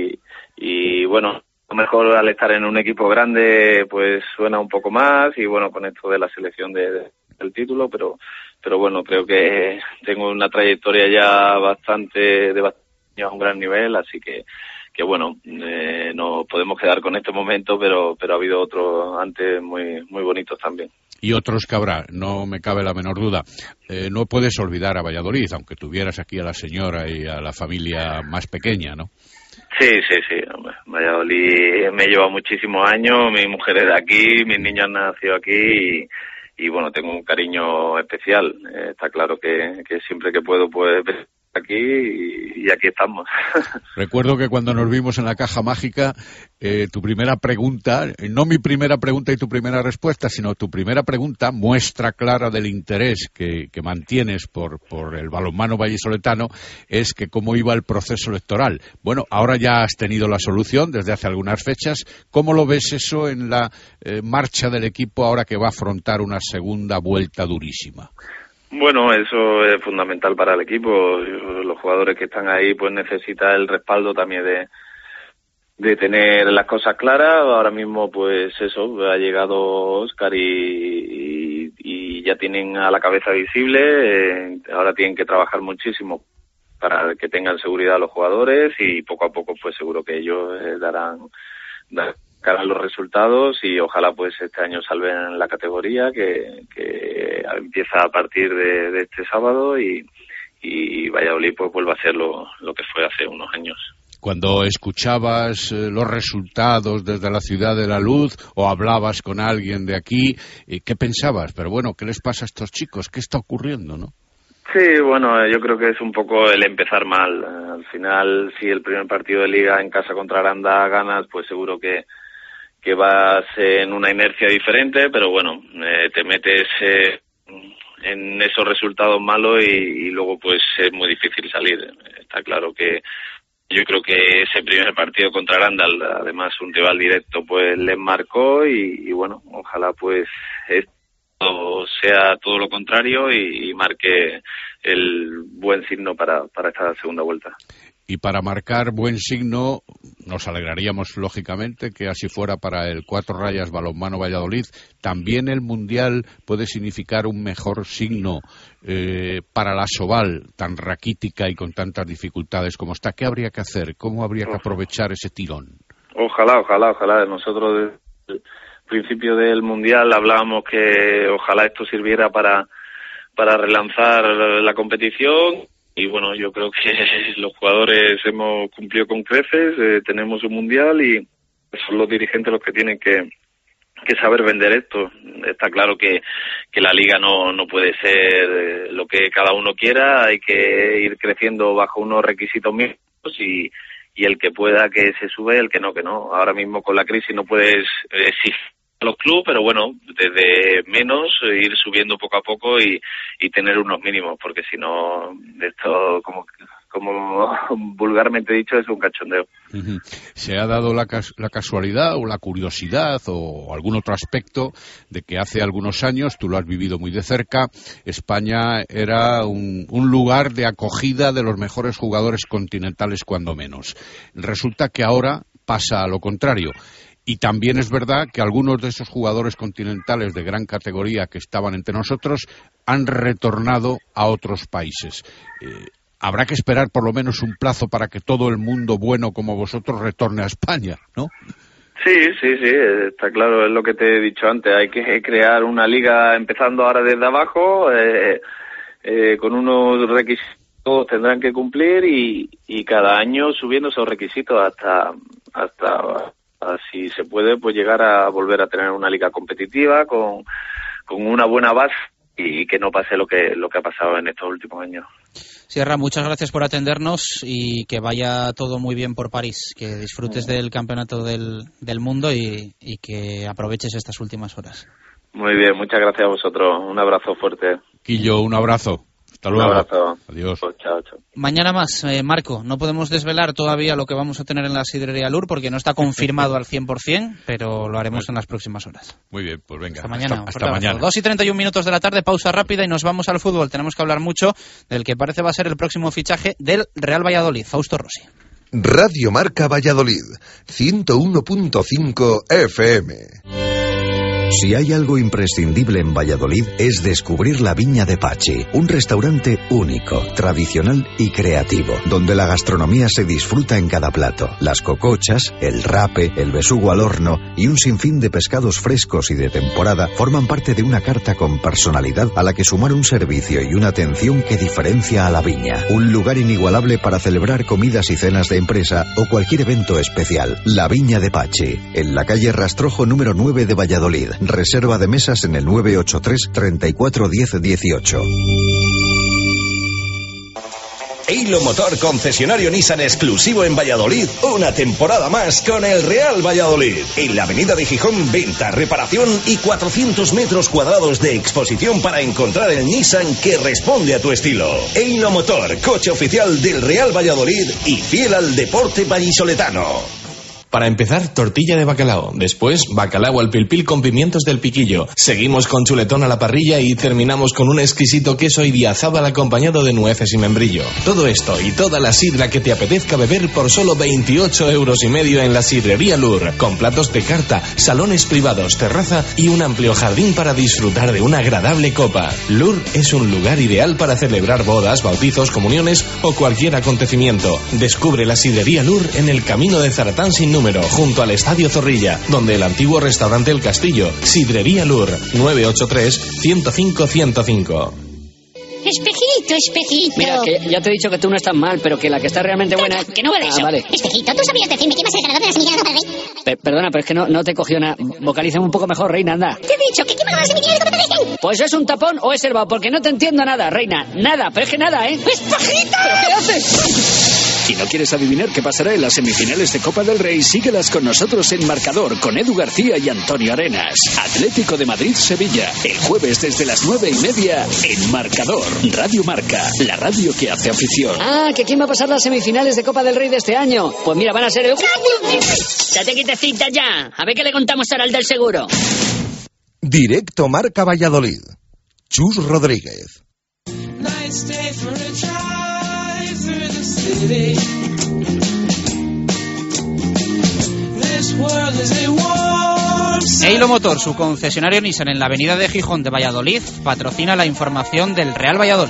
y bueno, a lo mejor al estar en un equipo grande pues suena un poco más y bueno, con esto de la selección del título, pero bueno, creo que tengo una trayectoria ya bastante a un gran nivel, así que bueno, nos podemos quedar con este momento, pero ha habido otros antes muy bonitos también. Y otros que habrá, no me cabe la menor duda. No puedes olvidar a Valladolid, aunque tuvieras aquí a la señora y a la familia más pequeña, ¿no? Sí. Valladolid me lleva muchísimos años, mi mujer es de aquí, mis niños han nacido aquí y bueno, tengo un cariño especial. Está claro que siempre que puedo pues aquí y aquí estamos. Recuerdo que cuando nos vimos en la caja mágica, tu primera pregunta, no mi primera pregunta y tu primera respuesta, sino tu primera pregunta, muestra clara del interés que mantienes por el balonmano vallisoletano, es que cómo iba el proceso electoral. Bueno, ahora ya has tenido la solución desde hace algunas fechas. ¿Cómo lo ves eso en la marcha del equipo ahora que va a afrontar una segunda vuelta durísima? Bueno, eso es fundamental para el equipo. Los jugadores que están ahí pues necesitan el respaldo también de tener las cosas claras. Ahora mismo pues eso, ha llegado Óscar y ya tienen a la cabeza visible. Ahora tienen que trabajar muchísimo para que tengan seguridad los jugadores y poco a poco pues seguro que ellos darán los resultados y ojalá pues este año salven la categoría que empieza a partir de este sábado y Valladolid pues vuelva a ser lo que fue hace unos años. Cuando escuchabas los resultados desde la Ciudad de la Luz o hablabas con alguien de aquí, ¿qué pensabas? Pero bueno, ¿qué les pasa a estos chicos? ¿Qué está ocurriendo, no? Sí, bueno, yo creo que es un poco el empezar mal. Al final, si el primer partido de Liga en casa contra Aranda ganas, pues seguro que vas en una inercia diferente, pero bueno, te metes en esos resultados malos y luego pues es muy difícil salir. Está claro que yo creo que ese primer partido contra Aranda, además un rival directo, pues les marcó y bueno, ojalá pues esto sea todo lo contrario y marque el buen signo para esta segunda vuelta. Y para marcar buen signo, nos alegraríamos, lógicamente, que así fuera para el Cuatro Rayas Balonmano Valladolid. También el Mundial puede significar un mejor signo para la Soval, tan raquítica y con tantas dificultades como está. ¿Qué habría que hacer? ¿Cómo habría que aprovechar ese tirón? Ojalá. Nosotros desde el principio del Mundial hablábamos que ojalá esto sirviera para relanzar la competición. Y bueno, yo creo que los jugadores hemos cumplido con creces, tenemos un mundial y son los dirigentes los que tienen que saber vender esto. Está claro que la liga no puede ser lo que cada uno quiera, hay que ir creciendo bajo unos requisitos mínimos y el que pueda que se sube, el que no. Ahora mismo con la crisis no puedes exigir a los clubes, pero bueno, desde menos ir subiendo poco a poco y tener unos mínimos, porque si no, esto como vulgarmente dicho es un cachondeo. Se ha dado la casualidad o la curiosidad o algún otro aspecto de que hace algunos años, tú lo has vivido muy de cerca, España era un lugar de acogida de los mejores jugadores continentales cuando menos. Resulta que ahora pasa a lo contrario. Y también es verdad que algunos de esos jugadores continentales de gran categoría que estaban entre nosotros han retornado a otros países. Habrá que esperar por lo menos un plazo para que todo el mundo bueno como vosotros retorne a España, ¿no? Sí, está claro, es lo que te he dicho antes. Hay que crear una liga empezando ahora desde abajo, con unos requisitos tendrán que cumplir y cada año subiendo esos requisitos hasta si se puede, pues llegar a volver a tener una liga competitiva con una buena base y que no pase lo que ha pasado en estos últimos años. Sierra, muchas gracias por atendernos y que vaya todo muy bien por París, que disfrutes del campeonato del mundo y que aproveches estas últimas horas. Muy bien, muchas gracias a vosotros. Un abrazo fuerte. Quillo, un abrazo. Hasta luego. Un abrazo. Adiós. Pues, chao. Mañana más, Marco, no podemos desvelar todavía lo que vamos a tener en la sidrería Lur porque no está confirmado al 100%, pero lo haremos en las próximas horas. Muy bien, pues venga. Hasta mañana. Hasta mañana. 2:31 de la tarde, pausa rápida y nos vamos al fútbol. Tenemos que hablar mucho del que parece va a ser el próximo fichaje del Real Valladolid, Fausto Rossi. Radio Marca Valladolid, 101.5 FM. Si hay algo imprescindible en Valladolid es descubrir la Viña de Pachi, un restaurante único, tradicional y creativo, donde la gastronomía se disfruta en cada plato. Las cocochas, el rape, el besugo al horno y un sinfín de pescados frescos y de temporada forman parte de una carta con personalidad a la que sumar un servicio y una atención que diferencia a la Viña. Un lugar inigualable para celebrar comidas y cenas de empresa o cualquier evento especial. La Viña de Pachi, en la calle Rastrojo número 9 de Valladolid. Reserva de mesas en el 983 34 10 18. Eilo Motor, concesionario Nissan exclusivo en Valladolid, una temporada más con el Real Valladolid. En la avenida de Gijón, venta, reparación y 400 metros cuadrados de exposición para encontrar el Nissan que responde a tu estilo. Eilo Motor, coche oficial del Real Valladolid y fiel al deporte vallisoletano. Para empezar, tortilla de bacalao. Después, bacalao al pil pil con pimientos del piquillo. Seguimos con chuletón a la parrilla y terminamos con un exquisito queso idiazábal acompañado de nueces y membrillo. Todo esto y toda la sidra que te apetezca beber por solo 28,5 euros en la sidrería Lur. Con platos de carta, salones privados, terraza y un amplio jardín para disfrutar de una agradable copa. Lur es un lugar ideal para celebrar bodas, bautizos, comuniones o cualquier acontecimiento. Descubre la sidrería Lur en el camino de Zaratán sin número, junto al Estadio Zorrilla, donde el antiguo restaurante El Castillo. Sidrería Lur, 983 105 105. Espejito, espejito. Mira, que ya te he dicho que tú no estás mal, pero que la que está realmente buena... Que no vale eso. Vale. Espejito, ¿tú sabías decirme quién va a ser el ganador de la semifinal de Copa del Rey? Perdona, pero es que no te he cogido nada. Vocalízame un poco mejor, reina, anda. Te he dicho que quién va a ganar la semifinal de Copa del Rey. Pues es un tapón o es el bao, porque no te entiendo nada, reina. Nada, pero es que nada, ¿eh? ¡Espejito! ¿Pero qué haces? Si no quieres adivinar qué pasará en las semifinales de Copa del Rey, síguelas con nosotros en Marcador con Edu García y Antonio Arenas. Atlético de Madrid-Sevilla, el jueves desde las 9:30 en Marcador. Radio Marca, la radio que hace afición. Ah, que quién va a pasar las semifinales de Copa del Rey de este año. Pues mira, van a ser el... ¡Date quitecita ya! A ver qué le contamos ahora al del seguro. Directo Marca Valladolid. Chus Rodríguez. Eilo Motor, su concesionario Nissan en la avenida de Gijón de Valladolid, patrocina la información del Real Valladolid.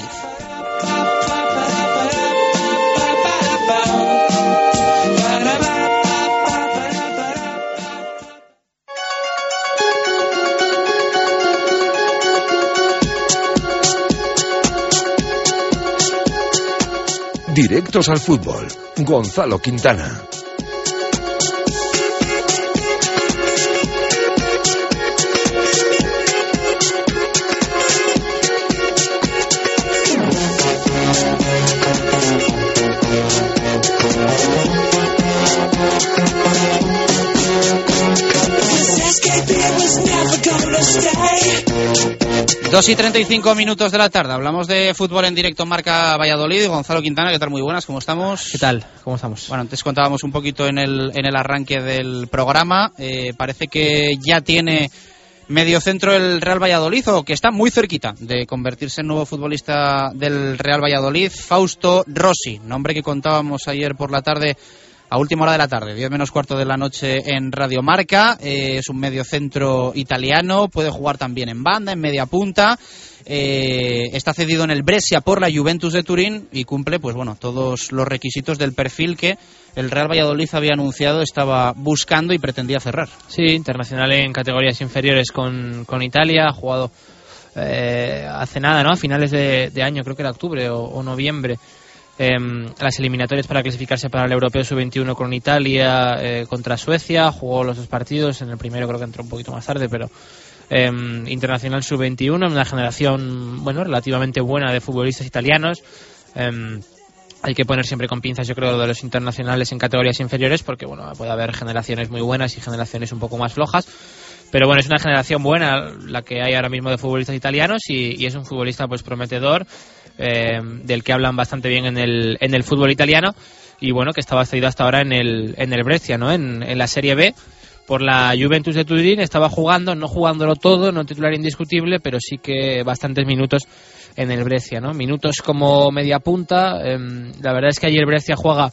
Directos al fútbol. Gonzalo Quintana. Dos y 35 minutos de la tarde. Hablamos de fútbol en directo Marca Valladolid. Gonzalo Quintana, ¿qué tal? Muy buenas, ¿cómo estamos? ¿Qué tal? ¿Cómo estamos? Bueno, antes contábamos un poquito en el arranque del programa. Parece que ya tiene mediocentro el Real Valladolid, o que está muy cerquita de convertirse en nuevo futbolista del Real Valladolid. Fausto Rossi, nombre que contábamos ayer por la tarde, a última hora de la tarde, 10 menos cuarto de la noche en Radio Marca. Es un mediocentro italiano, puede jugar también en banda, en media punta. Está cedido en el Brescia por la Juventus de Turín y cumple, pues bueno, todos los requisitos del perfil que el Real Valladolid había anunciado, estaba buscando y pretendía cerrar. Sí, internacional en categorías inferiores con Italia, ha jugado hace nada, ¿no? A finales de año, creo que era octubre o noviembre. Las eliminatorias para clasificarse para el Europeo Sub-21 con Italia contra Suecia, jugó los dos partidos, en el primero creo que entró un poquito más tarde, pero internacional Sub-21, una generación relativamente buena de futbolistas italianos. Hay que poner siempre con pinzas, yo creo, de los internacionales en categorías inferiores, porque puede haber generaciones muy buenas y generaciones un poco más flojas. Pero bueno, es una generación buena la que hay ahora mismo de futbolistas italianos y es un futbolista pues prometedor, del que hablan bastante bien en el fútbol italiano, y bueno, que estaba cedido hasta ahora en el Brescia, ¿no? En la Serie B por la Juventus de Turín. Estaba jugando, no jugándolo todo, no titular indiscutible, pero sí que bastantes minutos en el Brescia, ¿no? Minutos como media punta. La verdad es que allí el Brescia juega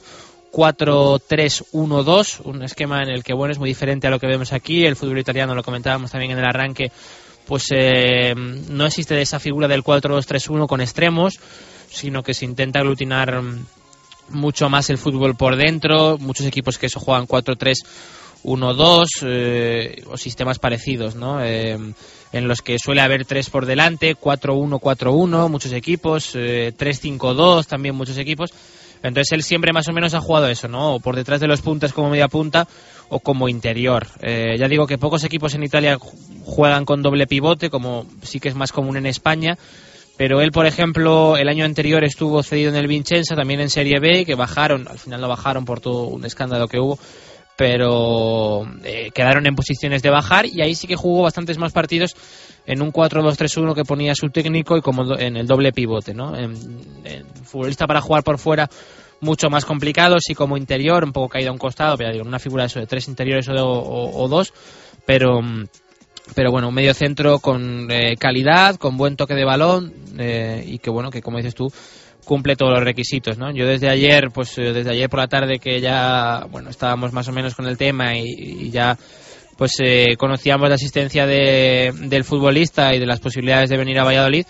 4-3-1-2, un esquema en el que es muy diferente a lo que vemos aquí. El fútbol italiano, lo comentábamos también en el arranque, pues no existe esa figura del 4-2-3-1 con extremos, sino que se intenta aglutinar mucho más el fútbol por dentro. Muchos equipos que eso juegan 4-3-1-2 o sistemas parecidos, ¿no? En los que suele haber 3 por delante, 4-1-4-1 muchos equipos, 3-5-2 también muchos equipos. Entonces él siempre más o menos ha jugado eso, ¿no? O por detrás de los puntas como media punta o como interior. Ya digo que pocos equipos en Italia juegan con doble pivote, como sí que es más común en España. Pero él, por ejemplo, el año anterior estuvo cedido en el Vicenza, también en Serie B, que bajaron, al final no bajaron por todo un escándalo que hubo, pero quedaron en posiciones de bajar, y ahí sí que jugó bastantes más partidos en un 4-2-3-1 que ponía su técnico y como en el doble pivote, ¿no? En futbolista para jugar por fuera mucho más complicado, sí, como interior un poco caído a un costado, pero digo, una figura eso de 3 interiores o 2, pero bueno, un medio centro con calidad, con buen toque de balón, y que bueno, que como dices tú, cumple todos los requisitos, ¿no? Yo desde ayer por la tarde, que ya estábamos más o menos con el tema y ya conocíamos la asistencia del futbolista y de las posibilidades de venir a Valladolid,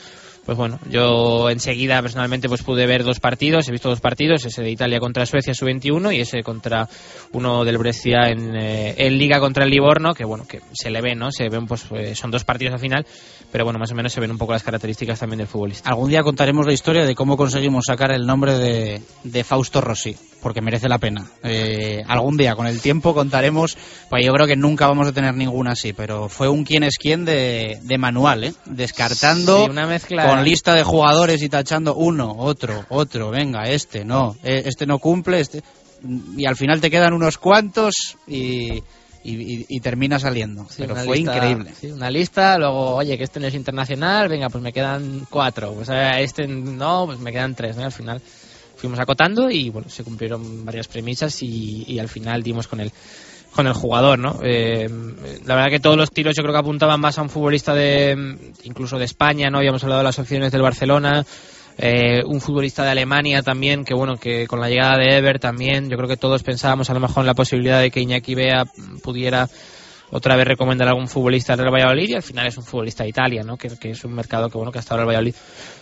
Pues bueno, yo enseguida personalmente pues pude ver 2 partidos, he visto 2 partidos, ese de Italia contra Suecia sub-21 y ese contra uno del Brescia en Liga contra el Livorno, que bueno, que se le ven, ¿no? Se ven, pues son 2 partidos al final, pero bueno, más o menos se ven un poco las características también del futbolista. Algún día contaremos la historia de cómo conseguimos sacar el nombre de Fausto Rossi, porque merece la pena. Algún día, con el tiempo, contaremos, pues yo creo que nunca vamos a tener ninguna así, pero fue un quién es quién de manual, descartando, sí, una mezcla, con lista de jugadores y tachando uno, otro, venga, este no cumple, y al final te quedan unos cuantos y termina saliendo, sí, pero fue lista, increíble. Sí, una lista, luego, oye, que este no es internacional, venga, pues me quedan 4, pues este no, pues me quedan 3, ¿no? Al final fuimos acotando y bueno, se cumplieron varias premisas y al final dimos con el jugador, ¿no? La verdad que todos los tiros yo creo que apuntaban más a un futbolista incluso de España, ¿no? Habíamos hablado de las opciones del Barcelona, un futbolista de Alemania también, que bueno, que con la llegada de Ever también, yo creo que todos pensábamos a lo mejor en la posibilidad de que Iñaki Bea pudiera otra vez recomendar a algún futbolista del Real Valladolid, y al final es un futbolista de Italia, ¿no? Que es un mercado que bueno, que hasta ahora el Valladolid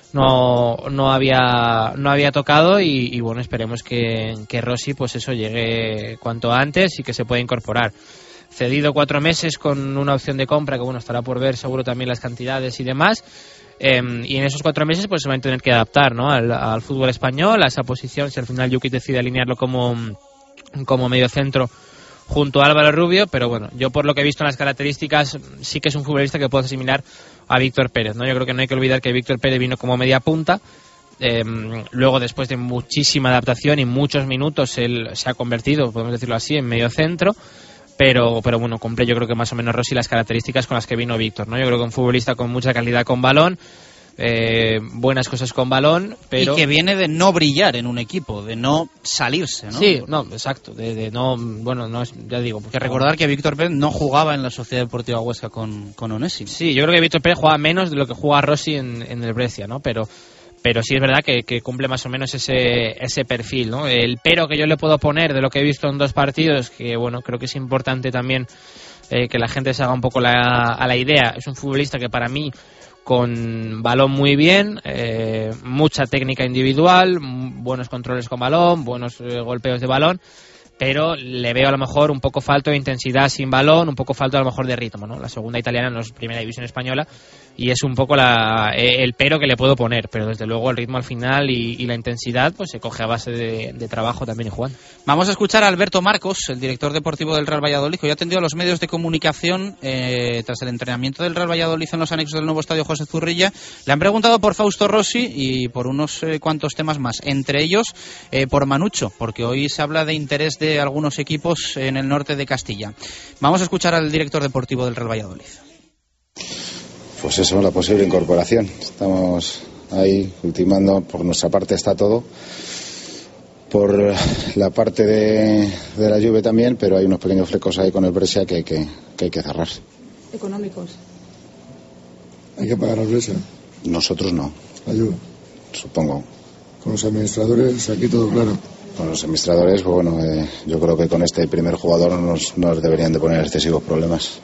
no había tocado y bueno, esperemos que Rossi pues eso llegue cuanto antes y que se pueda incorporar. Cedido 4 meses con una opción de compra que bueno, estará por ver seguro también las cantidades y demás, y en esos 4 meses pues se va a tener que adaptar, ¿no? al fútbol español, a esa posición, si al final Jukic decide alinearlo como medio centro junto a Álvaro Rubio, pero bueno, yo por lo que he visto en las características sí que es un futbolista que puedo asimilar a Víctor Pérez, ¿no? Yo creo que no hay que olvidar que Víctor Pérez vino como media punta, luego después de muchísima adaptación y muchos minutos él se ha convertido, podemos decirlo así, en medio centro, pero bueno, cumple yo creo que más o menos Rossi las características con las que vino Víctor, ¿no? Yo creo que un futbolista con mucha calidad con balón, buenas cosas con balón, pero... Y que viene de no brillar en un equipo, de no salirse, ¿no? Sí, no, exacto, de no, bueno, no es, ya digo... Que recordar que Víctor Pérez no jugaba en la Sociedad Deportiva Huesca con Onésimo. Sí, yo creo que Víctor Pérez juega menos de lo que juega Rossi en el Brescia, ¿no? Pero sí es verdad que cumple más o menos ese perfil, ¿no? El pero que yo le puedo poner de lo que he visto en 2 partidos, que bueno, creo que es importante también que la gente se haga un poco a la idea. Es un futbolista que para mí, con balón muy bien, mucha técnica individual, buenos controles con balón, buenos golpeos de balón, pero le veo a lo mejor un poco falto de intensidad sin balón, un poco falto a lo mejor de ritmo, ¿no? La segunda italiana no es primera división española y es un poco el pero que le puedo poner, pero desde luego el ritmo al final y la intensidad pues se coge a base de trabajo también y jugando. Vamos a escuchar a Alberto Marcos, el director deportivo del Real Valladolid, que hoy ha atendido a los medios de comunicación tras el entrenamiento del Real Valladolid en los anexos del nuevo estadio José Zurrilla. Le han preguntado por Fausto Rossi y por unos cuantos temas más, entre ellos por Manucho, porque hoy se habla de interés de algunos equipos en el norte de Castilla. Vamos a escuchar al director deportivo del Real Valladolid. Pues eso, la posible incorporación. Estamos ahí ultimando, por nuestra parte está todo. Por la parte de la Juve también, pero hay unos pequeños flecos ahí con el Brescia que hay que cerrar. ¿Económicos? ¿Hay que pagar al Brescia? Nosotros no. ¿La Juve? Supongo. Con los administradores, aquí todo claro. Con los administradores, pues bueno, yo creo que con este primer jugador nos deberían de poner excesivos problemas.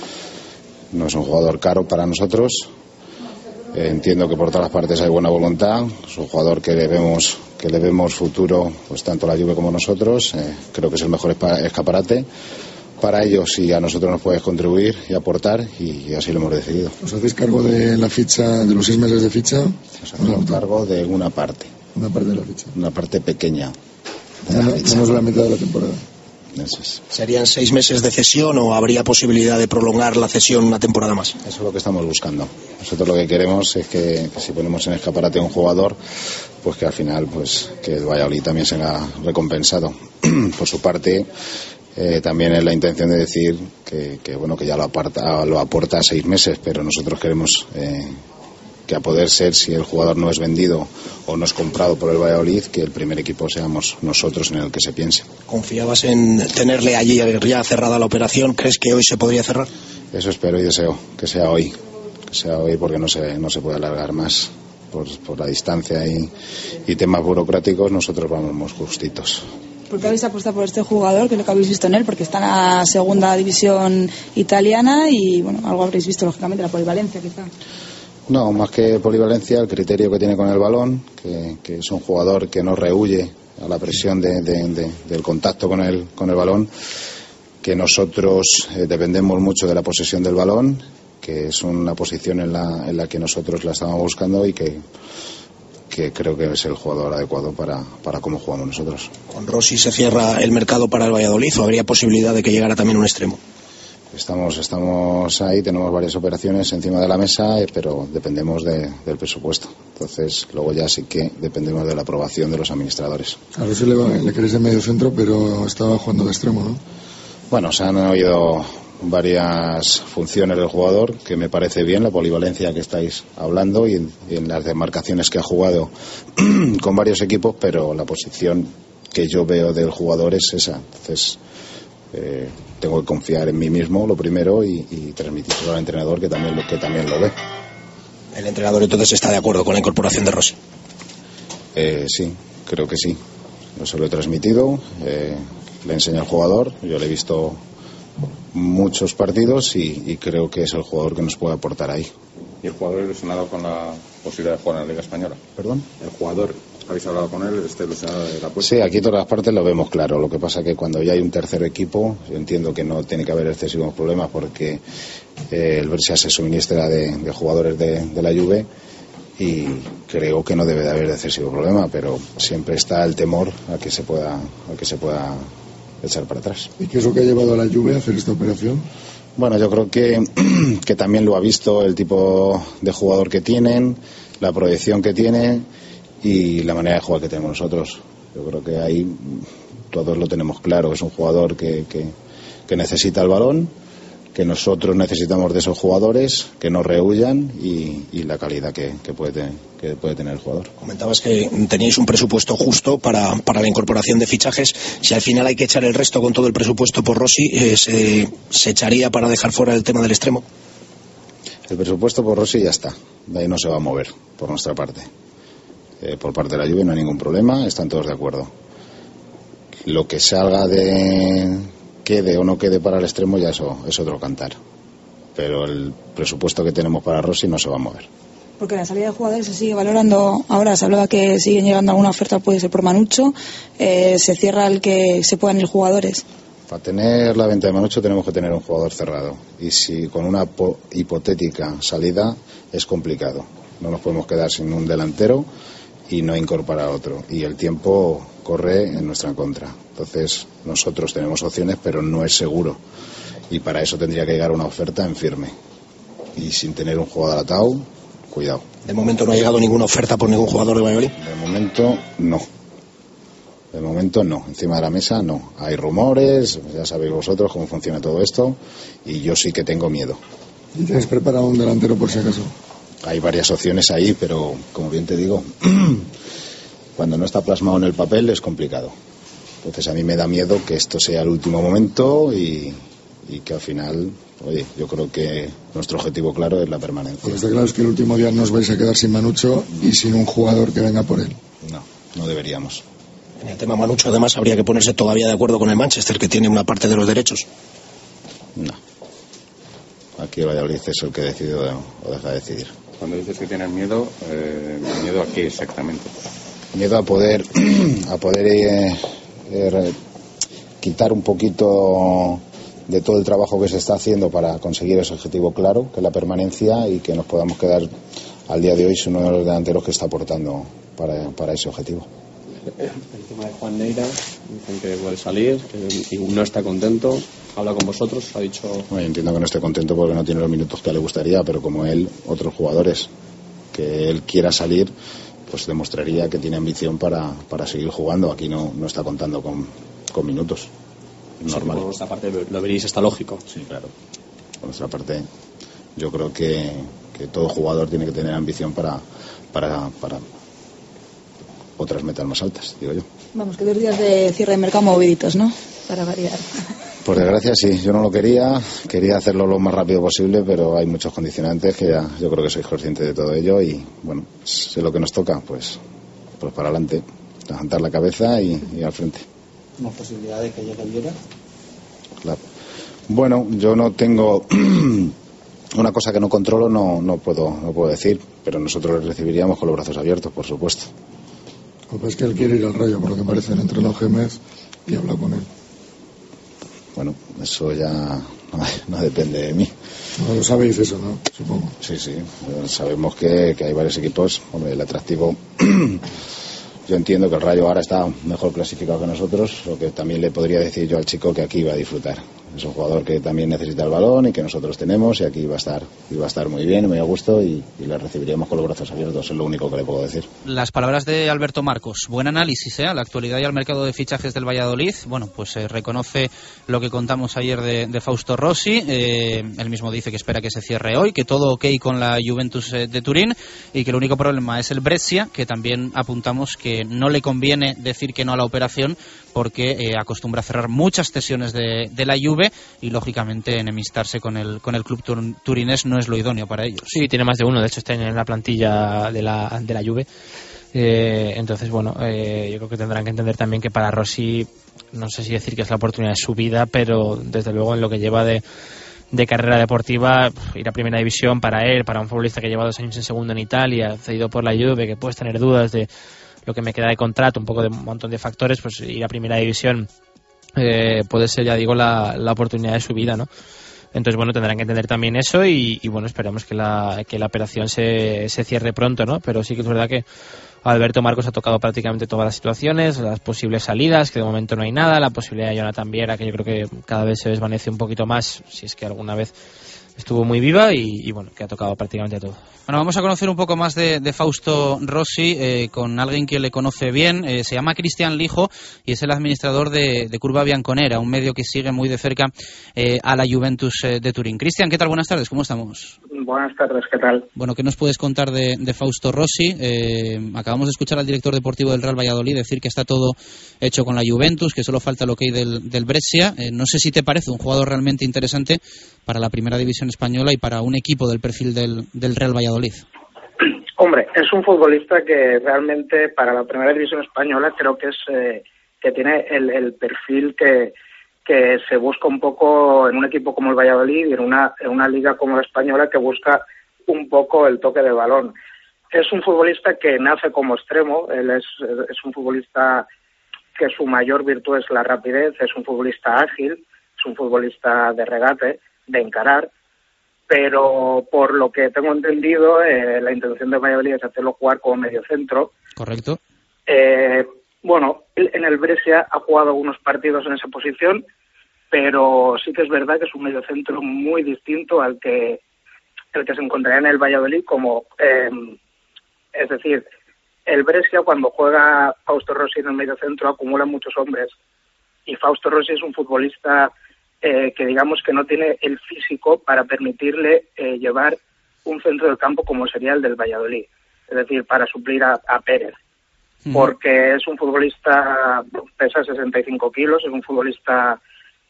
No es un jugador caro para nosotros. Entiendo que por todas partes hay buena voluntad. Es un jugador que le vemos futuro, pues tanto la Juve como nosotros. Creo que es el mejor escaparate para ellos y a nosotros nos puede contribuir y aportar, y así lo hemos decidido. ¿Os hacéis cargo de la ficha, de los 6 meses de ficha? Nos hacemos cargo de una parte. Una parte de la ficha. Una parte pequeña. Menos de la mitad de la temporada. ¿Serían 6 meses de cesión o habría posibilidad de prolongar la cesión una temporada más? Eso es lo que estamos buscando. Nosotros lo que queremos es que si ponemos en escaparate a un jugador, pues que al final pues que el Valladolid también sea recompensado. Por su parte, también es la intención de decir que bueno, que ya lo aporta 6 meses, pero nosotros queremos que a poder ser, si el jugador no es vendido o no es comprado por el Valladolid, que el primer equipo seamos nosotros en el que se piense. ¿Confiabas en tenerle allí ya cerrada la operación? ¿Crees que hoy se podría cerrar? Eso espero y deseo, que sea hoy porque no se puede alargar más por la distancia y temas burocráticos. Nosotros vamos justitos. ¿Por qué habéis apostado por este jugador? ¿Qué es lo que habéis visto en él? Porque está en la segunda división italiana y bueno, algo habréis visto lógicamente, la polivalencia quizá. No, más que polivalencia, el criterio que tiene con el balón, que es un jugador que no rehúye a la presión del contacto con el balón, que nosotros dependemos mucho de la posesión del balón, que es una posición en la que nosotros la estábamos buscando y que creo que es el jugador adecuado para cómo jugamos nosotros. ¿Con Rossi se cierra el mercado para el Valladolid o habría posibilidad de que llegara también un extremo? Estamos ahí, tenemos varias operaciones encima de la mesa, pero dependemos del presupuesto. Entonces, luego ya sí que dependemos de la aprobación de los administradores. A Rossi le queréis de medio centro, pero estaba jugando de extremo, ¿no? Bueno, se han oído varias funciones del jugador, que me parece bien la polivalencia que estáis hablando y en las demarcaciones que ha jugado con varios equipos, pero la posición que yo veo del jugador es esa. Entonces tengo que confiar en mí mismo, lo primero, y transmitirlo al entrenador que también lo ve. ¿El entrenador entonces está de acuerdo con la incorporación de Rossi? Sí, creo que sí. Yo se lo he transmitido, le enseño al jugador, yo le he visto muchos partidos y creo que es el jugador que nos puede aportar ahí. ¿Y el jugador ilusionado con la posibilidad de jugar en la Liga Española? ¿Perdón? ¿El jugador, habéis hablado con él, está ilusionado de la puesta? Sí, aquí todas las partes lo vemos claro. Lo que pasa que cuando ya hay un tercer equipo, yo entiendo que no tiene que haber excesivos problemas porque el Brescia se suministra de jugadores de la Juve y creo que no debe de haber excesivo problema, pero siempre está el temor a que se pueda echar para atrás. ¿Y qué es lo que ha llevado a la Juve a hacer esta operación? Bueno, yo creo que también lo ha visto el tipo de jugador que tienen, la proyección que tiene y la manera de jugar que tenemos nosotros. Yo creo que ahí todos lo tenemos claro. Es un jugador que necesita el balón, que nosotros necesitamos de esos jugadores, que no rehuyan y la calidad que puede tener el jugador. Comentabas que teníais un presupuesto justo para la incorporación de fichajes. Si al final hay que echar el resto con todo el presupuesto por Rossi, ¿se echaría para dejar fuera el tema del extremo? El presupuesto por Rossi ya está. De ahí no se va a mover por nuestra parte. Por parte de la Juve no hay ningún problema, están todos de acuerdo. Lo que salga quede o no quede para el extremo ya eso es otro cantar, pero el presupuesto que tenemos para Rossi no se va a mover. Porque la salida de jugadores se sigue valorando. Ahora se hablaba que siguen llegando alguna oferta, puede ser por Manucho, se cierra el que se puedan ir jugadores. Para tener la venta de Manucho tenemos que tener un jugador cerrado y si con una hipotética salida es complicado, no nos podemos quedar sin un delantero y no incorporar otro y el tiempo corre en nuestra contra. Entonces nosotros tenemos opciones pero no es seguro y para eso tendría que llegar una oferta en firme y sin tener un jugador atado, cuidado. De momento no ha llegado ninguna oferta por ningún jugador de Valladolid. De momento no, encima de la mesa no. Hay rumores, ya sabéis vosotros cómo funciona todo esto y yo sí que tengo miedo. ¿Y tienes preparado un delantero por si acaso? Hay varias opciones ahí, pero como bien te digo, cuando no está plasmado en el papel es complicado. Entonces a mí me da miedo que esto sea el último momento y que al final, oye, yo creo que nuestro objetivo claro es la permanencia. Lo que está claro es que el último día nos vais a quedar sin Manucho y sin un jugador que venga por él. No deberíamos. En el tema Manucho además habría que ponerse todavía de acuerdo con el Manchester, que tiene una parte de los derechos. No. Aquí Valladolid es el que decide o deja de decidir. Cuando dices que tienes miedo, ¿miedo a qué exactamente? Miedo a poder quitar un poquito de todo el trabajo que se está haciendo para conseguir ese objetivo claro, que es la permanencia, y que nos podamos quedar al día de hoy sin uno de los delanteros que está aportando para ese objetivo. El tema de Juan Neira, dicen que puede salir, que no está contento, habla con vosotros, ha dicho... Bueno, entiendo que no esté contento porque no tiene los minutos que le gustaría, pero como él, otros jugadores, que él quiera salir, pues demostraría que tiene ambición para seguir jugando. Aquí no está contando con minutos. Normal. Sí, por vuestra parte lo veréis, está lógico. Sí, claro. Por nuestra parte, yo creo que todo jugador tiene que tener ambición para otras metas más altas, digo yo. Vamos, que 2 días de cierre de mercado moviditos, ¿no? Para variar. Por desgracia sí, yo no lo quería hacerlo lo más rápido posible, pero hay muchos condicionantes que ya yo creo que sois conscientes de todo ello y bueno, sé lo que nos toca, pues para adelante, levantar la cabeza y al frente. ¿Una posibilidad de que llegue Viera? Claro. Bueno, yo no tengo una cosa que no controlo no puedo decir, pero nosotros le recibiríamos con los brazos abiertos, por supuesto. Pues es que él quiere ir al Rayo, por lo que parece, entre los Gémez, y habla con él. Bueno, eso ya no depende de mí. No lo sabéis eso, ¿no? Supongo. Sí, sabemos que hay varios equipos. Hombre, el atractivo, yo entiendo que el Rayo ahora está mejor clasificado que nosotros, lo que también le podría decir yo al chico que aquí va a disfrutar. Es un jugador que también necesita el balón y que nosotros tenemos, y aquí va a estar muy bien, muy a gusto, y le recibiríamos con los brazos abiertos, es lo único que le puedo decir. Las palabras de Alberto Marcos. Buen análisis, a la actualidad y al mercado de fichajes del Valladolid. Bueno, pues reconoce lo que contamos ayer de Fausto Rossi. Él mismo dice que espera que se cierre hoy, que todo ok con la Juventus de Turín, y que el único problema es el Brescia, que también apuntamos que no le conviene decir que no a la operación, porque acostumbra a cerrar muchas cesiones de la Juve, y lógicamente enemistarse con el club turinés no es lo idóneo para ellos. Sí, tiene más de uno, de hecho está en la plantilla de la Juve. Entonces, bueno, yo creo que tendrán que entender también que para Rossi, no sé si decir que es la oportunidad de su vida, pero desde luego en lo que lleva de carrera deportiva, ir a primera división para él, para un futbolista que lleva 2 años en segundo en Italia, cedido por la Juve, que puedes tener dudas de lo que me queda de contrato, un poco de un montón de factores, pues ir a primera división puede ser, ya digo, la oportunidad de su vida, ¿no? Entonces, bueno, tendrán que entender también eso, y bueno, esperemos que la operación se cierre pronto, ¿no? Pero sí que es verdad que Alberto Marcos ha tocado prácticamente todas las situaciones, las posibles salidas, que de momento no hay nada, la posibilidad de Jonathan Viera, que yo creo que cada vez se desvanece un poquito más, si es que alguna vez estuvo muy viva, y bueno, que ha tocado prácticamente todo. Bueno, vamos a conocer un poco más de Fausto Rossi con alguien que le conoce bien. Se llama Cristian Lijo y es el administrador de Curva Bianconera, un medio que sigue muy de cerca a la Juventus de Turín. Cristian, ¿qué tal? Buenas tardes, ¿cómo estamos? Buenas tardes, ¿qué tal? Bueno, ¿qué nos puedes contar de Fausto Rossi? Acabamos de escuchar al director deportivo del Real Valladolid decir que está todo hecho con la Juventus, que solo falta el ok del Brescia. No sé si te parece un jugador realmente interesante para la primera división española y para un equipo del perfil del Real Valladolid. Hombre, es un futbolista que realmente para la primera división española creo que es que tiene el perfil que se busca un poco en un equipo como el Valladolid y en una liga como la española, que busca un poco el toque de balón. Es un futbolista que nace como extremo, él es un futbolista que su mayor virtud es la rapidez, es un futbolista ágil, es un futbolista de regate, de encarar, pero por lo que tengo entendido, la intención de Valladolid es hacerlo jugar como mediocentro. Correcto. Bueno, en el Brescia ha jugado algunos partidos en esa posición, pero sí que es verdad que es un mediocentro muy distinto al que se encontraría en el Valladolid, es decir, el Brescia, cuando juega Fausto Rossi en el mediocentro, acumula muchos hombres, y Fausto Rossi es un futbolista que digamos que no tiene el físico para permitirle llevar un centro del campo como sería el del Valladolid, es decir, para suplir a Pérez, porque es un futbolista, pesa 65 kilos, es un futbolista,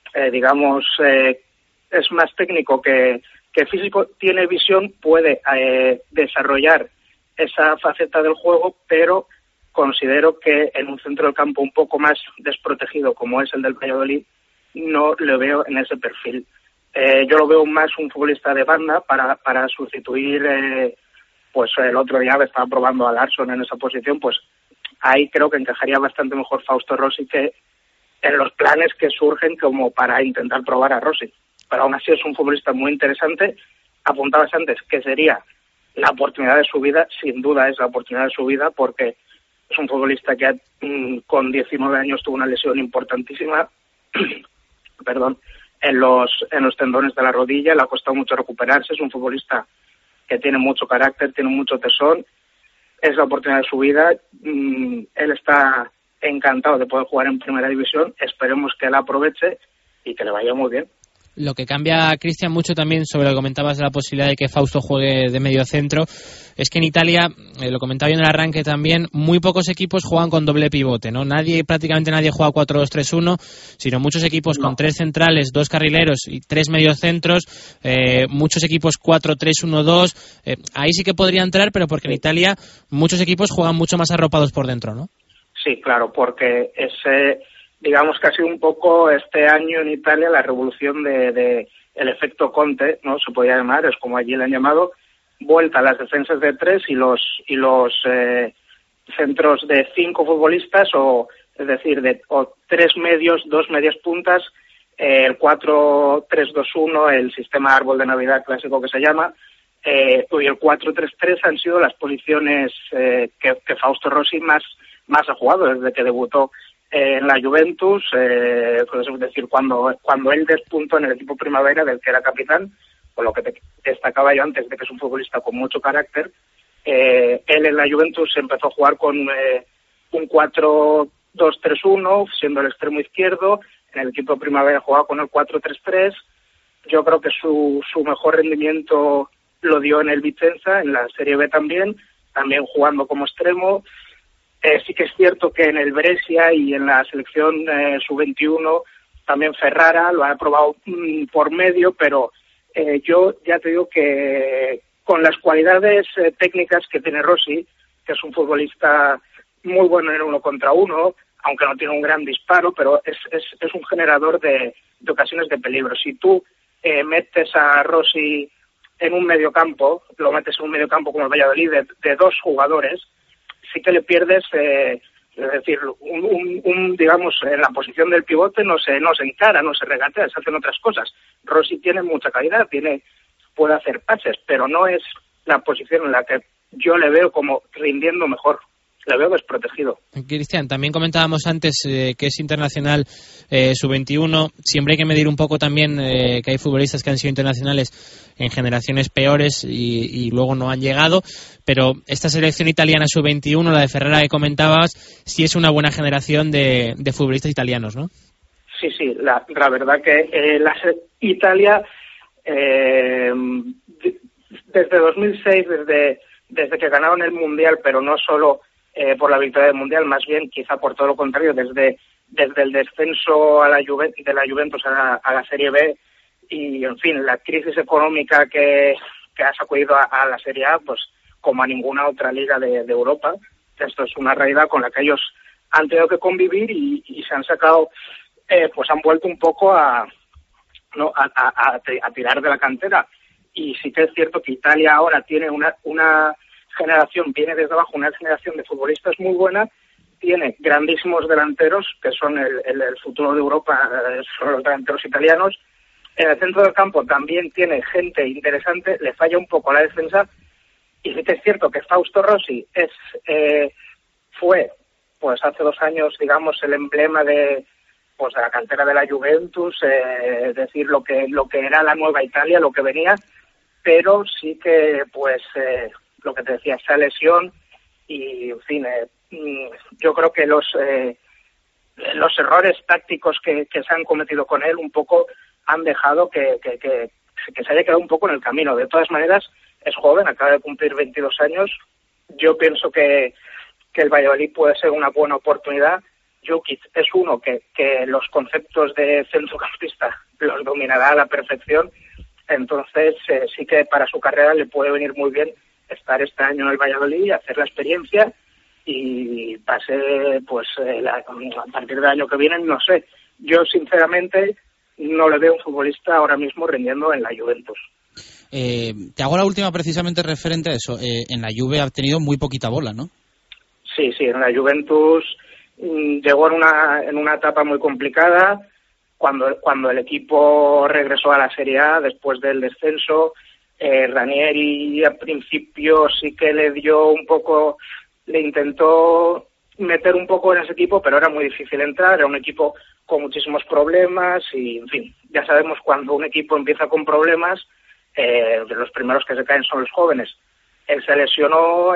es más técnico que físico, tiene visión, puede desarrollar esa faceta del juego, pero considero que en un centro del campo un poco más desprotegido como es el del Valladolid, no le veo en ese perfil. Yo lo veo más un futbolista de banda para sustituir, pues el otro día estaba probando a Larsson en esa posición, pues ahí creo que encajaría bastante mejor Fausto Rossi que en los planes que surgen como para intentar probar a Rossi. Pero aún así es un futbolista muy interesante. Apuntabas antes que sería la oportunidad de su vida, sin duda es la oportunidad de su vida, porque es un futbolista que con 19 años tuvo una lesión importantísima en los tendones de la rodilla, le ha costado mucho recuperarse, es un futbolista que tiene mucho carácter, tiene mucho tesón, es la oportunidad de su vida, él está encantado de poder jugar en primera división, esperemos que la aproveche y que le vaya muy bien. Lo que cambia, Cristian, mucho también sobre lo que comentabas de la posibilidad de que Fausto juegue de medio centro, es que en Italia, lo comentaba yo en el arranque también, muy pocos equipos juegan con doble pivote, ¿no? Prácticamente nadie juega 4-2-3-1, sino muchos equipos con 3 centrales, 2 carrileros y 3 mediocentros, muchos equipos 4-3-1-2, ahí sí que podría entrar, pero porque en Italia muchos equipos juegan mucho más arropados por dentro, ¿no? Sí, claro, porque digamos que ha sido un poco este año en Italia la revolución de el efecto Conte, ¿no? Se podría llamar, es como allí le han llamado, vuelta a las defensas de 3 y los centros de 5 futbolistas, es decir, o 3 medios, 2 medias puntas, el 4-3-2-1, el sistema árbol de Navidad clásico que se llama, y el 4-3-3 han sido las posiciones que Fausto Rossi más ha jugado desde que debutó en la Juventus, es decir, cuando él despuntó en el equipo Primavera, del que era capitán, por lo que te destacaba yo antes de que es un futbolista con mucho carácter. Él en la Juventus empezó a jugar con un 4-2-3-1, siendo el extremo izquierdo. En el equipo Primavera jugaba con el 4-3-3. Yo creo que su mejor rendimiento lo dio en el Vicenza, en la Serie B también jugando como extremo. Sí que es cierto que en el Brescia y en la selección sub-21 también Ferrara lo ha probado por medio, pero yo ya te digo que con las cualidades técnicas que tiene Rossi, que es un futbolista muy bueno en 1 contra 1, aunque no tiene un gran disparo, pero es un generador de ocasiones de peligro. Si tú metes a Rossi en un mediocampo, lo metes en un mediocampo como el Valladolid de 2 jugadores, sí que le pierdes, es decir, digamos, en la posición del pivote no se encara, no se regatea, se hacen otras cosas. Rossi tiene mucha calidad, puede hacer pases, pero no es la posición en la que yo le veo como rindiendo mejor. Le veo desprotegido. Cristian, también comentábamos antes que es internacional sub-21. Siempre hay que medir un poco también que hay futbolistas que han sido internacionales en generaciones peores y luego no han llegado. Pero esta selección italiana sub-21, la de Ferrara que comentabas, sí es una buena generación de futbolistas italianos, ¿no? Sí, la verdad que Italia, desde 2006, desde que ganaron el Mundial, pero no solo por la victoria del Mundial, más bien quizá por todo lo contrario, desde el descenso de la Juventus a la Serie B y, en fin, la crisis económica que ha sacudido a la Serie A, pues como a ninguna otra liga de Europa. Esto es una realidad con la que ellos han tenido que convivir y se han sacado, pues han vuelto un poco a tirar de la cantera. Y sí que es cierto que Italia ahora tiene una generación, viene desde abajo una generación de futbolistas muy buena, tiene grandísimos delanteros, que son el futuro de Europa, son los delanteros italianos. En el centro del campo también tiene gente interesante, le falla un poco la defensa, y sí que es cierto que Fausto Rossi fue, pues hace 2 años, digamos, el emblema de la cantera de la Juventus, es decir, lo que era la nueva Italia, lo que venía, pero sí que, pues, lo que te decía, esa lesión y, en fin, yo creo que los errores tácticos que se han cometido con él un poco han dejado que se haya quedado un poco en el camino. De todas maneras, es joven, acaba de cumplir 22 años. Yo pienso que el Valladolid puede ser una buena oportunidad. Jukic es uno que los conceptos de centrocampista los dominará a la perfección. Entonces, sí que para su carrera le puede venir muy bien estar este año en el Valladolid, hacer la experiencia y pase, pues, a partir del año que viene, no sé. Yo, sinceramente, no le veo un futbolista ahora mismo rindiendo en la Juventus. Te hago la última precisamente referente a eso. En la Juve ha tenido muy poquita bola, ¿no? Sí, en la Juventus llegó en una etapa muy complicada cuando el equipo regresó a la Serie A después del descenso. Ranieri al principio sí que le intentó meter un poco en ese equipo, pero era muy difícil entrar, era un equipo con muchísimos problemas y, en fin, ya sabemos cuando un equipo empieza con problemas, los primeros que se caen son los jóvenes. Él se lesionó,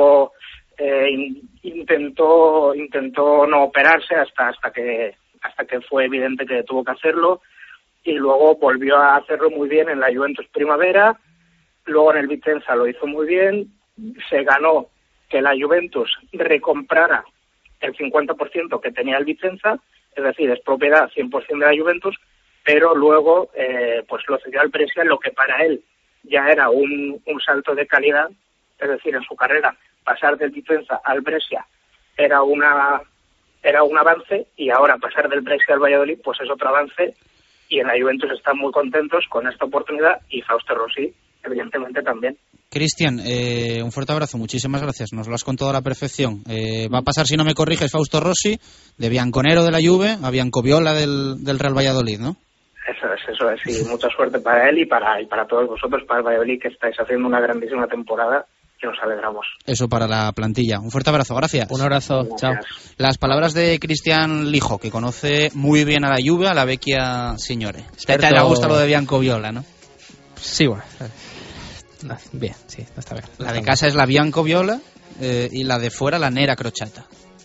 intentó no operarse hasta que fue evidente que tuvo que hacerlo, y luego volvió a hacerlo muy bien en la Juventus Primavera. Luego en el Vicenza lo hizo muy bien, se ganó que la Juventus recomprara el 50% que tenía el Vicenza, es decir, es propiedad 100% de la Juventus, pero luego pues lo cedió al Brescia, lo que para él ya era un salto de calidad, es decir, en su carrera pasar del Vicenza al Brescia era una era un avance, y ahora pasar del Brescia al Valladolid pues es otro avance, y en la Juventus están muy contentos con esta oportunidad, y Fausto Rossi evidentemente también. Cristian, un fuerte abrazo, muchísimas gracias, nos lo has contado a la perfección. Va a pasar, si no me corriges, Fausto Rossi, de Bianconero de la Juve a Biancoviola del Real Valladolid, ¿no? Eso es, y mucha suerte para él y para todos vosotros, para el Valladolid, que estáis haciendo una grandísima temporada, que nos alegramos. Eso para la plantilla. Un fuerte abrazo, gracias. Un abrazo, chao. Las palabras de Cristian Lijo, que conoce muy bien a la Juve, a la vecchia signore. Te le gusta lo de Biancoviola, ¿no? Sí, bueno. Bien, sí, no está bien. La de casa es la Biancoviola y la de fuera la Nera Crociata.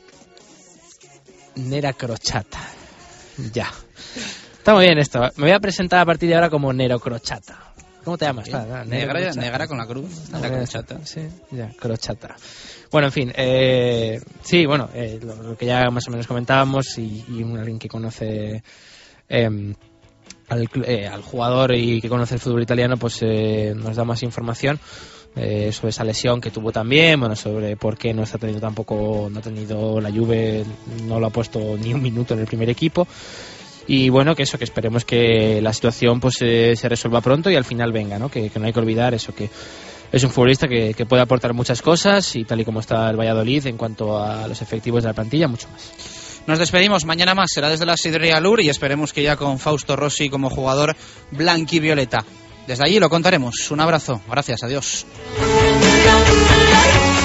Nera Crociata. Ya. Está muy bien esto. Me voy a presentar a partir de ahora como Nero Crociata. ¿Cómo te llamas? Negra con la cruz. Nera Crociata. Sí, ya, Crociata. Bueno, en fin. Sí, bueno, lo que ya más o menos comentábamos, y alguien que conoce al jugador y que conoce el fútbol italiano, pues nos da más información sobre esa lesión que tuvo también, bueno, sobre por qué no ha tenido la Juve, no lo ha puesto ni un minuto en el primer equipo. Y bueno, que esperemos que la situación pues se resuelva pronto y al final venga, ¿no? Que no hay que olvidar eso, que es un futbolista que puede aportar muchas cosas, y tal y como está el Valladolid en cuanto a los efectivos de la plantilla, mucho más. Nos despedimos, mañana más será desde la Sidrería Lur, y esperemos que ya con Fausto Rossi como jugador blanquivioleta. Desde allí lo contaremos. Un abrazo, gracias, adiós.